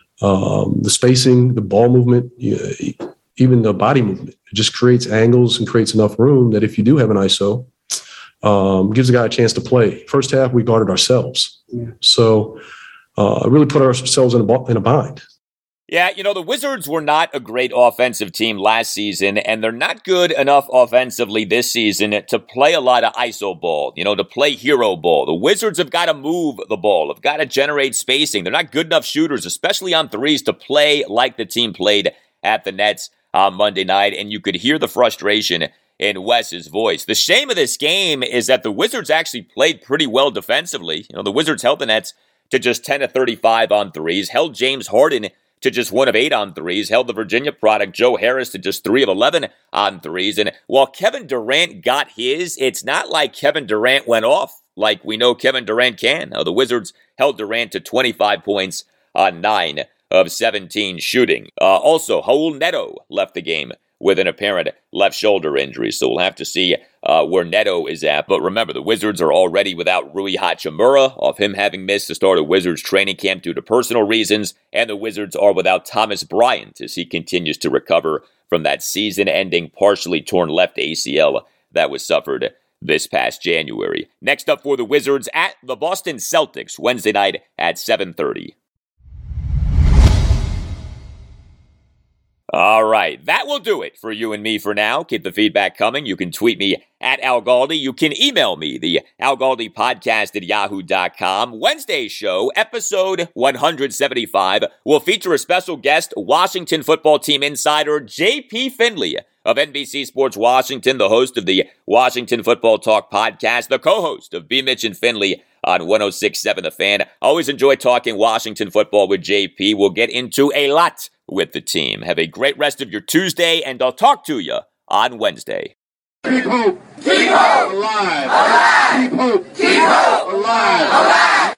Um, the spacing, the ball movement, even the body movement, it just creates angles and creates enough room that if you do have an I S O, Um, gives the guy a chance to play. First half, we guarded ourselves. Yeah. So uh, really put ourselves in a, in a bind. Yeah, you know, the Wizards were not a great offensive team last season, and they're not good enough offensively this season to play a lot of I S O ball, you know, to play hero ball. The Wizards have got to move the ball, have got to generate spacing. They're not good enough shooters, especially on threes, to play like the team played at the Nets on Monday night, and you could hear the frustration in Wes's voice. The shame of this game is that the Wizards actually played pretty well defensively. You know, the Wizards held the Nets to just ten of thirty-five on threes, held James Harden to just one of eight on threes, held the Virginia product Joe Harris to just three of eleven on threes. And while Kevin Durant got his, it's not like Kevin Durant went off like we know Kevin Durant can. Now, the Wizards held Durant to twenty-five points on nine of seventeen shooting. Uh, also, Raul Neto left the game with an apparent left shoulder injury. So we'll have to see uh, where Neto is at. But remember, the Wizards are already without Rui Hachimura, off him having missed the start of Wizards training camp due to personal reasons. And the Wizards are without Thomas Bryant as he continues to recover from that season-ending, partially torn left A C L that was suffered this past January. Next up for the Wizards at the Boston Celtics, Wednesday night at seven thirty. All right, that will do it for you and me for now. Keep the feedback coming. You can tweet me at Al Galdi. You can email me, the Al Galdi podcast at yahoo dot com. Wednesday's show, episode one seventy-five, will feature a special guest, Washington football team insider J P Finley of N B C Sports Washington, the host of the Washington Football Talk podcast, the co-host of B. Mitch and Finley on one oh six point seven The Fan. Always enjoy talking Washington football with J P. We'll get into a lot with the team. Have a great rest of your Tuesday, and I'll talk to you on Wednesday. Keep hope. Keep hope. Alive. Alive. Keep hope. Keep hope. Alive. Alive.